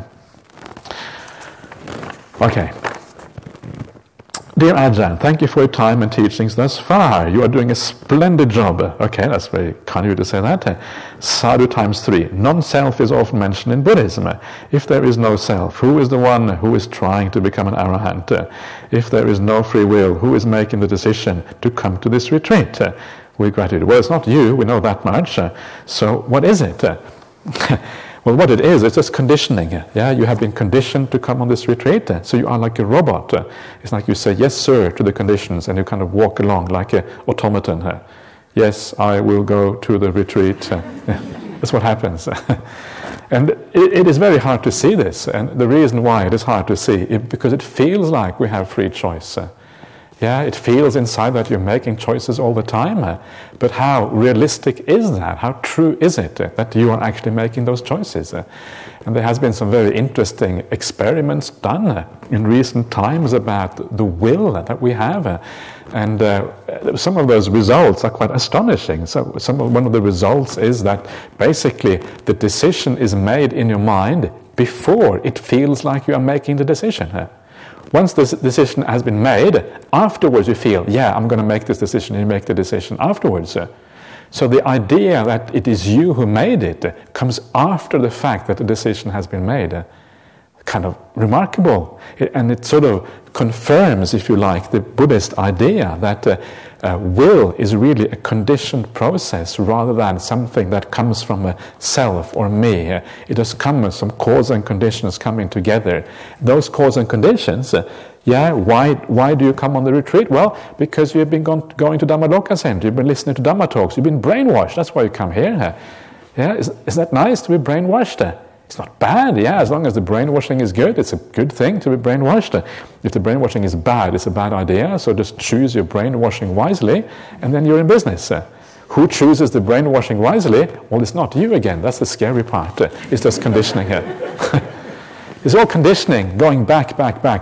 Okay. Dear Ajahn, thank you for your time and teachings thus far. You are doing a splendid job. Okay, that's very kind of you to say that. Sadhu times 3. Non-self is often mentioned in Buddhism. If there is no self, who is the one who is trying to become an arahant? If there is no free will, who is making the decision to come to this retreat? With gratitude. Well, it's not you, we know that much. So what is it? Well, what it is, it's just conditioning. You have been conditioned to come on this retreat, so you are like a robot. It's like you say yes sir to the conditions, and you kind of walk along like an automaton. Yes, I will go to the retreat. That's what happens. And it is very hard to see this, and the reason why it is hard to see is because it feels like we have free choice. It feels inside that you're making choices all the time. But how realistic is that? How true is it that you are actually making those choices? And there has been some very interesting experiments done in recent times about the will that we have. And some of those results are quite astonishing. So one of the results is that basically the decision is made in your mind before it feels like you are making the decision. Once this decision has been made, afterwards you feel, I'm going to make this decision, and you make the decision afterwards. So the idea that it is you who made it comes after the fact that the decision has been made. kind of remarkable. And it sort of confirms, if you like, the Buddhist idea that will is really a conditioned process rather than something that comes from a self or me. It has come as some cause and conditions coming together. Those cause and conditions, why do you come on the retreat? Well, because you've been going to Dhammaloka Center, you've been listening to Dhamma talks, you've been brainwashed, that's why you come here. Is that nice to be brainwashed? It's not bad, as long as the brainwashing is good, it's a good thing to be brainwashed. If the brainwashing is bad, it's a bad idea, so just choose your brainwashing wisely, and then you're in business. Who chooses the brainwashing wisely? Well, it's not you again, that's the scary part. It's just conditioning here. It's all conditioning, going back.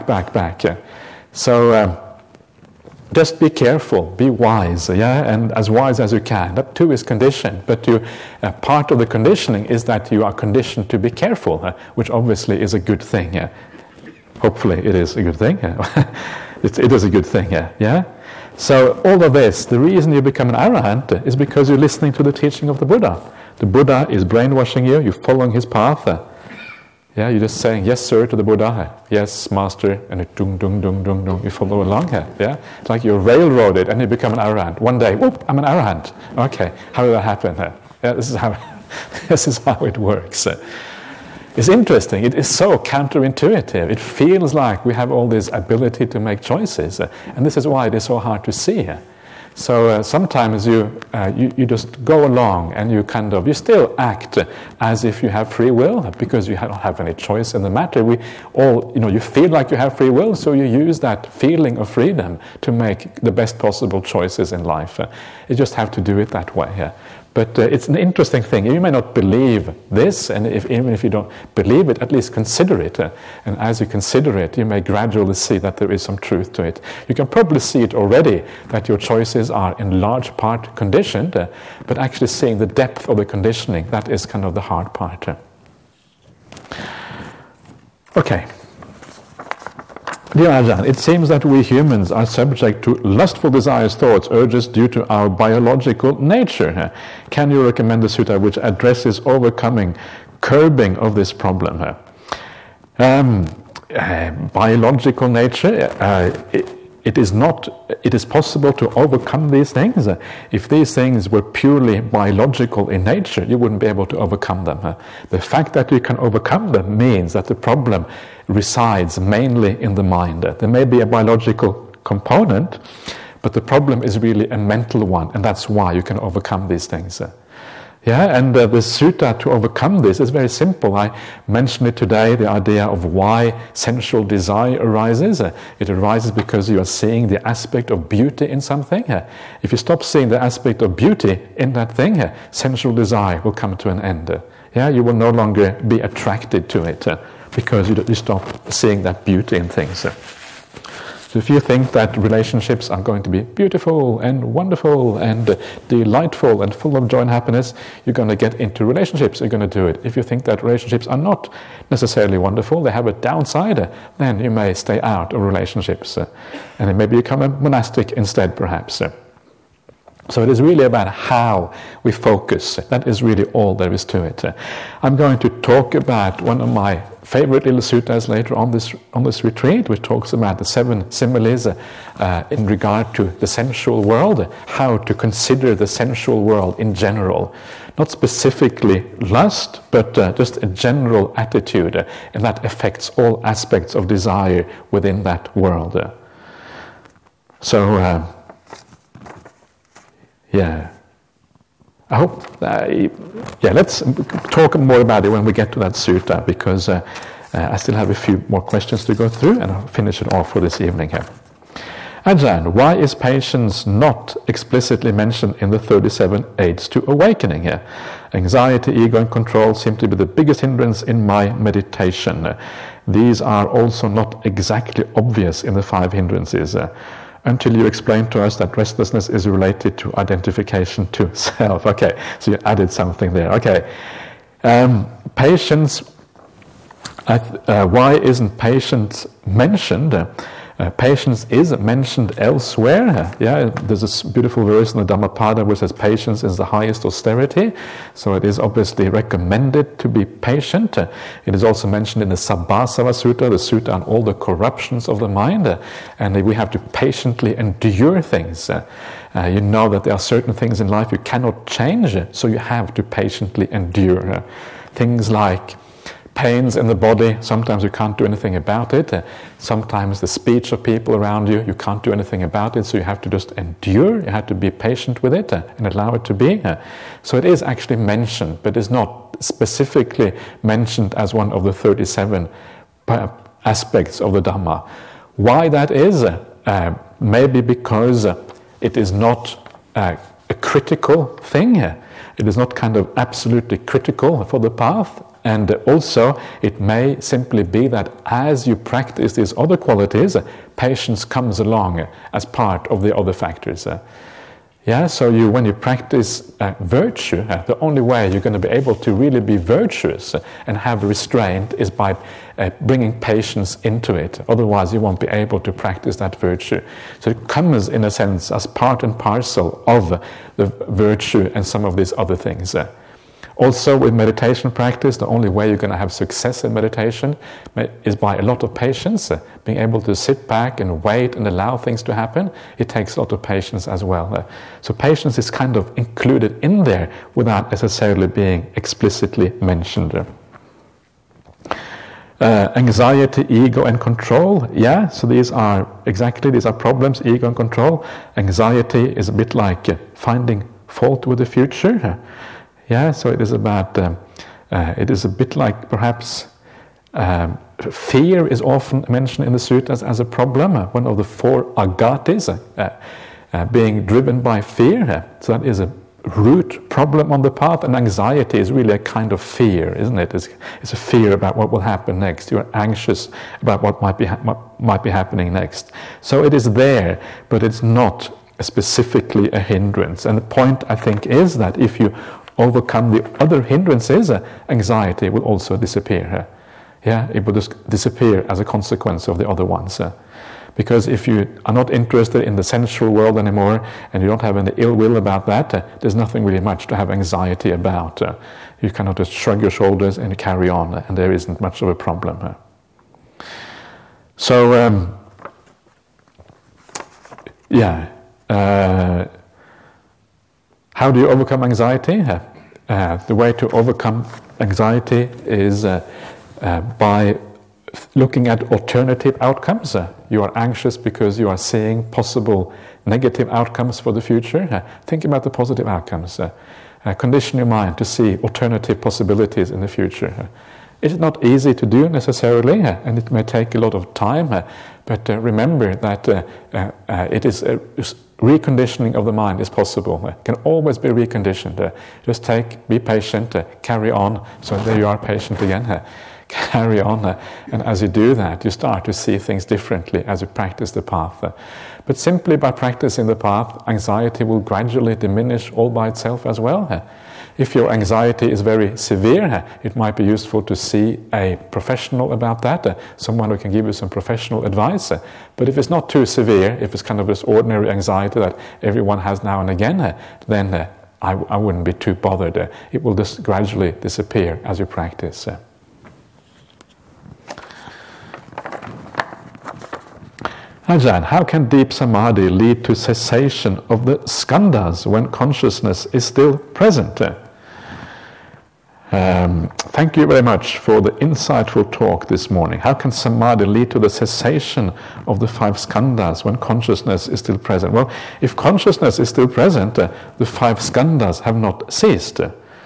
So just be careful, be wise, and as wise as you can. That too is conditioned, but part of the conditioning is that you are conditioned to be careful, which obviously is a good thing. Hopefully it is a good thing. It is a good thing, So all of this, the reason you become an arahant is because you're listening to the teaching of the Buddha. The Buddha is brainwashing you, you're following his path. You're just saying yes sir to the Buddha, yes master, and it dung dung dung dung dung, you follow along here. It's like you're railroaded and you become an arahant. One day, whoop, I'm an arahant. Okay, how did that happen? This is how it works. It's interesting. It is so counterintuitive. It feels like we have all this ability to make choices, and this is why it is so hard to see. So sometimes you just go along and you still act as if you have free will because you don't have any choice in the matter. We all, you feel like you have free will, so you use that feeling of freedom to make the best possible choices in life. You just have to do it that way. But it's an interesting thing. You may not believe this, and even if you don't believe it, at least consider it. And as you consider it, you may gradually see that there is some truth to it. You can probably see it already, that your choices are in large part conditioned, but actually seeing the depth of the conditioning, that is kind of the hard part. Okay. Dear Ajahn, it seems that we humans are subject to lustful desires, thoughts, urges due to our biological nature. Can you recommend a sutta which addresses overcoming, curbing of this problem? Biological nature, it is possible to overcome these things. If these things were purely biological in nature, you wouldn't be able to overcome them. The fact that you can overcome them means that the problem resides mainly in the mind. There may be a biological component, but the problem is really a mental one, and that's why you can overcome these things. And the sutta to overcome this is very simple. I mentioned it today, the idea of why sensual desire arises. It arises because you are seeing the aspect of beauty in something. If you stop seeing the aspect of beauty in that thing, sensual desire will come to an end. You will no longer be attracted to it because you stop seeing that beauty in things. So if you think that relationships are going to be beautiful and wonderful and delightful and full of joy and happiness, you're going to get into relationships, you're going to do it. If you think that relationships are not necessarily wonderful, they have a downside, then you may stay out of relationships and then maybe become a monastic instead, perhaps. So it is really about how we focus. That is really all there is to it. I'm going to talk about one of my favorite little suttas later on this retreat, which talks about the 7 similes in regard to the sensual world, how to consider the sensual world in general. Not specifically lust, but just a general attitude, and that affects all aspects of desire within that world. I hope, let's talk more about it when we get to that sutta, because I still have a few more questions to go through, and I'll finish it off for this evening here. Ajahn, why is patience not explicitly mentioned in the 37 aids to awakening here? Anxiety, ego, and control seem to be the biggest hindrance in my meditation. These are also not exactly obvious in the 5 hindrances. Until you explain to us that restlessness is related to identification to self. Okay, so you added something there. Okay, patience. Why isn't patience mentioned? Patience is mentioned elsewhere. There's this beautiful verse in the Dhammapada which says patience is the highest austerity. So it is obviously recommended to be patient. It is also mentioned in the Sabbasava Sutta, the sutta on all the corruptions of the mind. And we have to patiently endure things. You know that there are certain things in life you cannot change, so you have to patiently endure. Things like pains in the body, sometimes you can't do anything about it. Sometimes the speech of people around you, you can't do anything about it, so you have to just endure. You have to be patient with it and allow it to be. So it is actually mentioned, but it's not specifically mentioned as one of the 37 aspects of the Dhamma. Why that is? Maybe because it is not a critical thing. It is not kind of absolutely critical for the path. And also, it may simply be that as you practice these other qualities, patience comes along as part of the other factors. So when you practice virtue, the only way you're going to be able to really be virtuous and have restraint is by bringing patience into it. Otherwise, you won't be able to practice that virtue. So it comes, in a sense, as part and parcel of the virtue and some of these other things. Also, with meditation practice, the only way you're going to have success in meditation is by a lot of patience, being able to sit back and wait and allow things to happen. It takes a lot of patience as well. So patience is kind of included in there without necessarily being explicitly mentioned. Anxiety, ego, and control. So these are problems, ego and control. Anxiety is a bit like finding fault with the future. So it is about, it is a bit like perhaps fear is often mentioned in the suttas as a problem. One of the 4 agatis, being driven by fear. So that is a root problem on the path, and anxiety is really a kind of fear, isn't it? It's a fear about what will happen next. You're anxious about what might be happening next. So it is there, but it's not specifically a hindrance. And the point, I think, is that if you overcome the other hindrances, anxiety will also disappear. It will just disappear as a consequence of the other ones. Because if you are not interested in the sensual world anymore and you don't have any ill will about that, there's nothing really much to have anxiety about. You cannot just shrug your shoulders and carry on, and there isn't much of a problem. So, how do you overcome anxiety? The way to overcome anxiety is by looking at alternative outcomes. You are anxious because you are seeing possible negative outcomes for the future. Think about the positive outcomes. Condition your mind to see alternative possibilities in the future. It's not easy to do necessarily, and it may take a lot of time, but remember that it is reconditioning of the mind is possible. It can always be reconditioned. Just be patient, carry on. So there you are, patient again. Carry on, and as you do that, you start to see things differently as you practice the path. But simply by practicing the path, anxiety will gradually diminish all by itself as well. If your anxiety is very severe, it might be useful to see a professional about that, someone who can give you some professional advice. But if it's not too severe, if it's kind of this ordinary anxiety that everyone has now and again, then I wouldn't be too bothered. It will just gradually disappear as you practice. Ajahn, how can deep samadhi lead to cessation of the skandhas when consciousness is still present? Thank you very much for the insightful talk this morning. How can samadhi lead to the cessation of the 5 skandhas when consciousness is still present? Well, if consciousness is still present, the 5 skandhas have not ceased.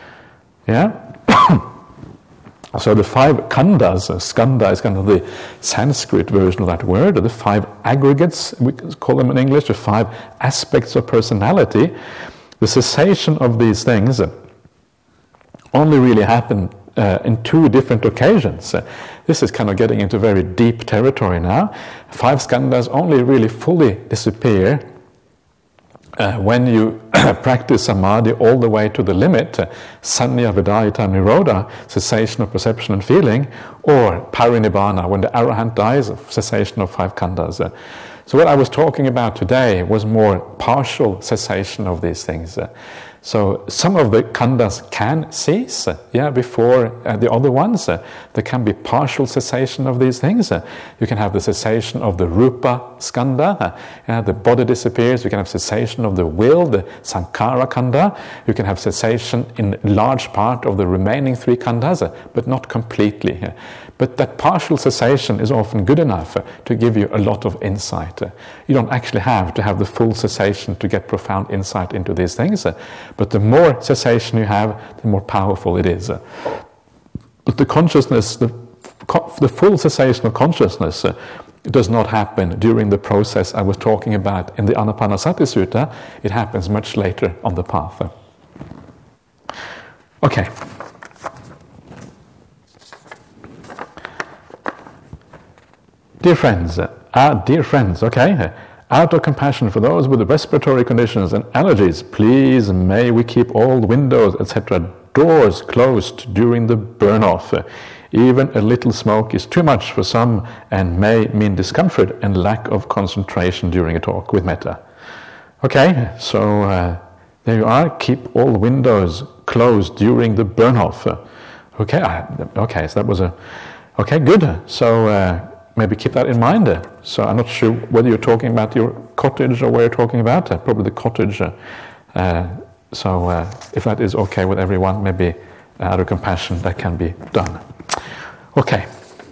So the 5 khandhas, skandha is kind of the Sanskrit version of that word, the 5 aggregates, we call them in English, the 5 aspects of personality. The cessation of these things only really happen in 2 different occasions. This is kind of getting into very deep territory now. 5 skandhas only really fully disappear when you practice samadhi all the way to the limit, sanya vedayita nirodha, cessation of perception and feeling, or parinibbana, when the arahant dies, cessation of 5 khandhas. So what I was talking about today was more partial cessation of these things. So some of the khandhas can cease, before the other ones. There can be partial cessation of these things. You can have the cessation of the rupa skandha, the body disappears. You can have cessation of the will, the sankhara khandha. You can have cessation in large part of the remaining 3 khandhas, but not completely. But that partial cessation is often good enough to give you a lot of insight. You don't actually have to have the full cessation to get profound insight into these things, but the more cessation you have, the more powerful it is. But the consciousness, the full cessation of consciousness does not happen during the process I was talking about in the Anapanasati Sutta. It happens much later on the path. Okay. Dear friends, okay, out of compassion for those with respiratory conditions and allergies, please may we keep all windows, etc., doors closed during the burn-off. Even a little smoke is too much for some and may mean discomfort and lack of concentration during a talk with metta. Okay, so there you are, keep all windows closed during the burn-off. Okay, so that was okay, good. So maybe keep that in mind. So I'm not sure whether you're talking about your cottage or where you're talking about. Probably the cottage. So if that is okay with everyone, maybe out of compassion that can be done. Okay.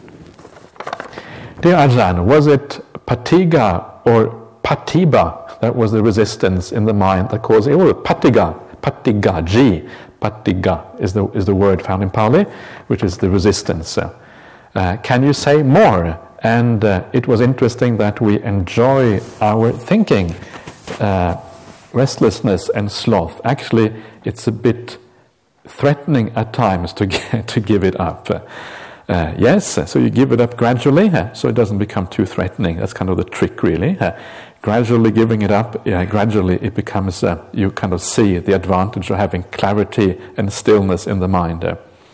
Dear Ajahn, was it patiga or patiba that was the resistance in the mind that caused it? Oh, patiga, G. Patiga is the word found in Pali, which is the resistance. Can you say more? And it was interesting that we enjoy our thinking, restlessness and sloth. Actually, it's a bit threatening at times to give it up. Yes, so you give it up gradually, so it doesn't become too threatening. That's kind of the trick, really. Gradually giving it up, gradually it becomes, you kind of see the advantage of having clarity and stillness in the mind.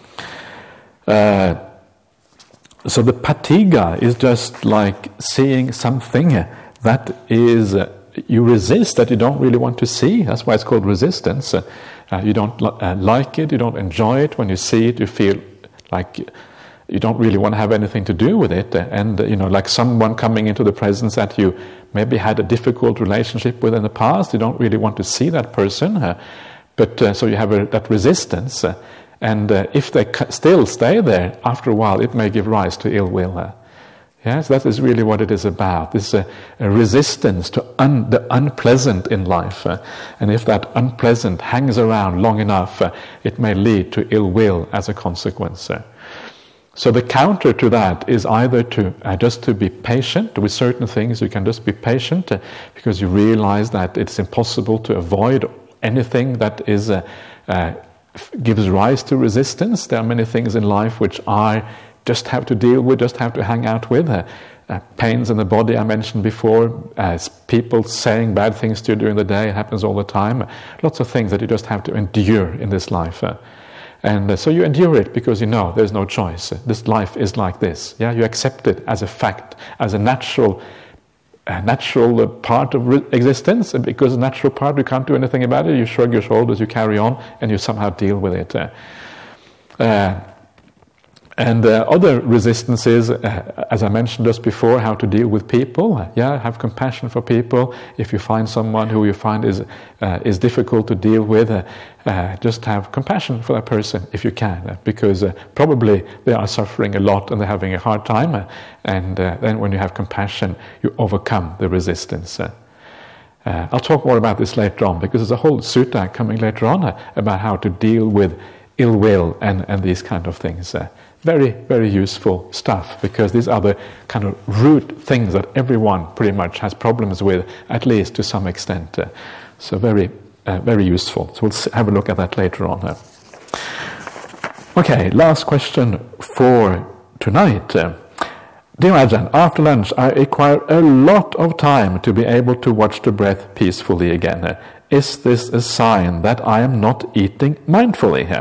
So the patiga is just like seeing something that is you resist, that you don't really want to see. That's why it's called resistance. You don't like it, you don't enjoy it. When you see it, you feel like you don't really want to have anything to do with it. And like someone coming into the presence that you maybe had a difficult relationship with in the past, you don't really want to see that person. But so you have that resistance. And if they still stay there, after a while, it may give rise to ill will. Yes, that is really what it is about. This a resistance to the unpleasant in life. And if that unpleasant hangs around long enough, it may lead to ill will as a consequence. So the counter to that is either to just to be patient with certain things. You can just be patient because you realize that it's impossible to avoid anything that is gives rise to resistance. There are many things in life which I just have to deal with, just have to hang out with. Pains in the body I mentioned before, people saying bad things to you during the day, it happens all the time. Lots of things that you just have to endure in this life. And so you endure it because you know there's no choice. This life is like this. Yeah, you accept it as a fact, as a natural part of existence, and because a natural part, you can't do anything about it. You shrug your shoulders, you carry on, and you somehow deal with it. And other resistances, as I mentioned just before, how to deal with people. Have compassion for people. If you find someone who you find is difficult to deal with, just have compassion for that person if you can, because probably they are suffering a lot and they're having a hard time. And then when you have compassion, you overcome the resistance. I'll talk more about this later on, because there's a whole sutta coming later on about how to deal with ill will and these kind of things. Very, very useful stuff, because these are the kind of root things that everyone pretty much has problems with, at least to some extent. So very, very useful. So we'll have a look at that later on. Okay, last question for tonight. Dear Ajahn, after lunch I require a lot of time to be able to watch the breath peacefully again. Is this a sign that I am not eating mindfully here?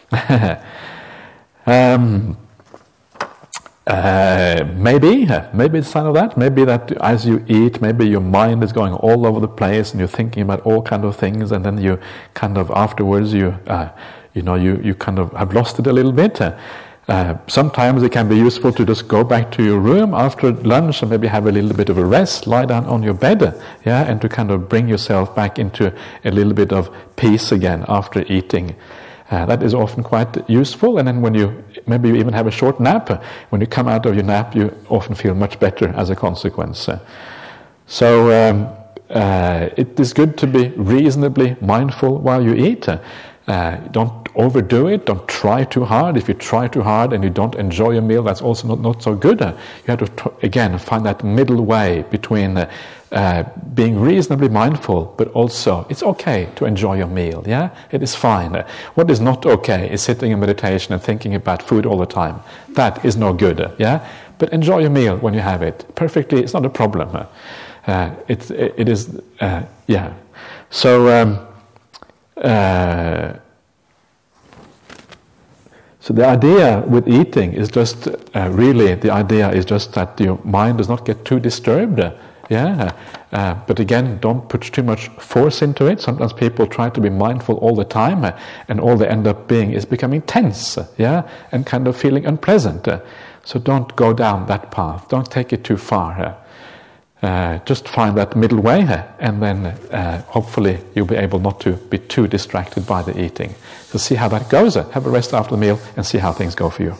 Maybe it's a sign of that. Maybe that as you eat, maybe your mind is going all over the place and you're thinking about all kind of things, and then you kind of afterwards you kind of have lost it a little bit. Sometimes it can be useful to just go back to your room after lunch and maybe have a little bit of a rest, lie down on your bed, and to kind of bring yourself back into a little bit of peace again after eating. That is often quite useful, and then when maybe you even have a short nap, when you come out of your nap you often feel much better as a consequence. So it is good to be reasonably mindful while you eat. Don't overdo it, don't try too hard. If you try too hard and you don't enjoy your meal, that's also not so good. You have to, again, find that middle way between being reasonably mindful, but also it's okay to enjoy your meal, It is fine. What is not okay is sitting in meditation and thinking about food all the time. That is no good, But enjoy your meal when you have it. Perfectly, it's not a problem. It is, So... So the idea with eating is just that your mind does not get too disturbed. But again, don't put too much force into it. Sometimes people try to be mindful all the time, and all they end up being is becoming tense, and kind of feeling unpleasant. So don't go down that path. Don't take it too far. Just find that middle way, and then hopefully you'll be able not to be too distracted by the eating. So see how that goes. Have a rest after the meal and see how things go for you.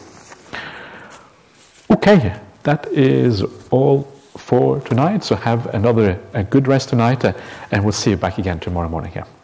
Okay, that is all for tonight. So have a good rest tonight, and we'll see you back again tomorrow morning here.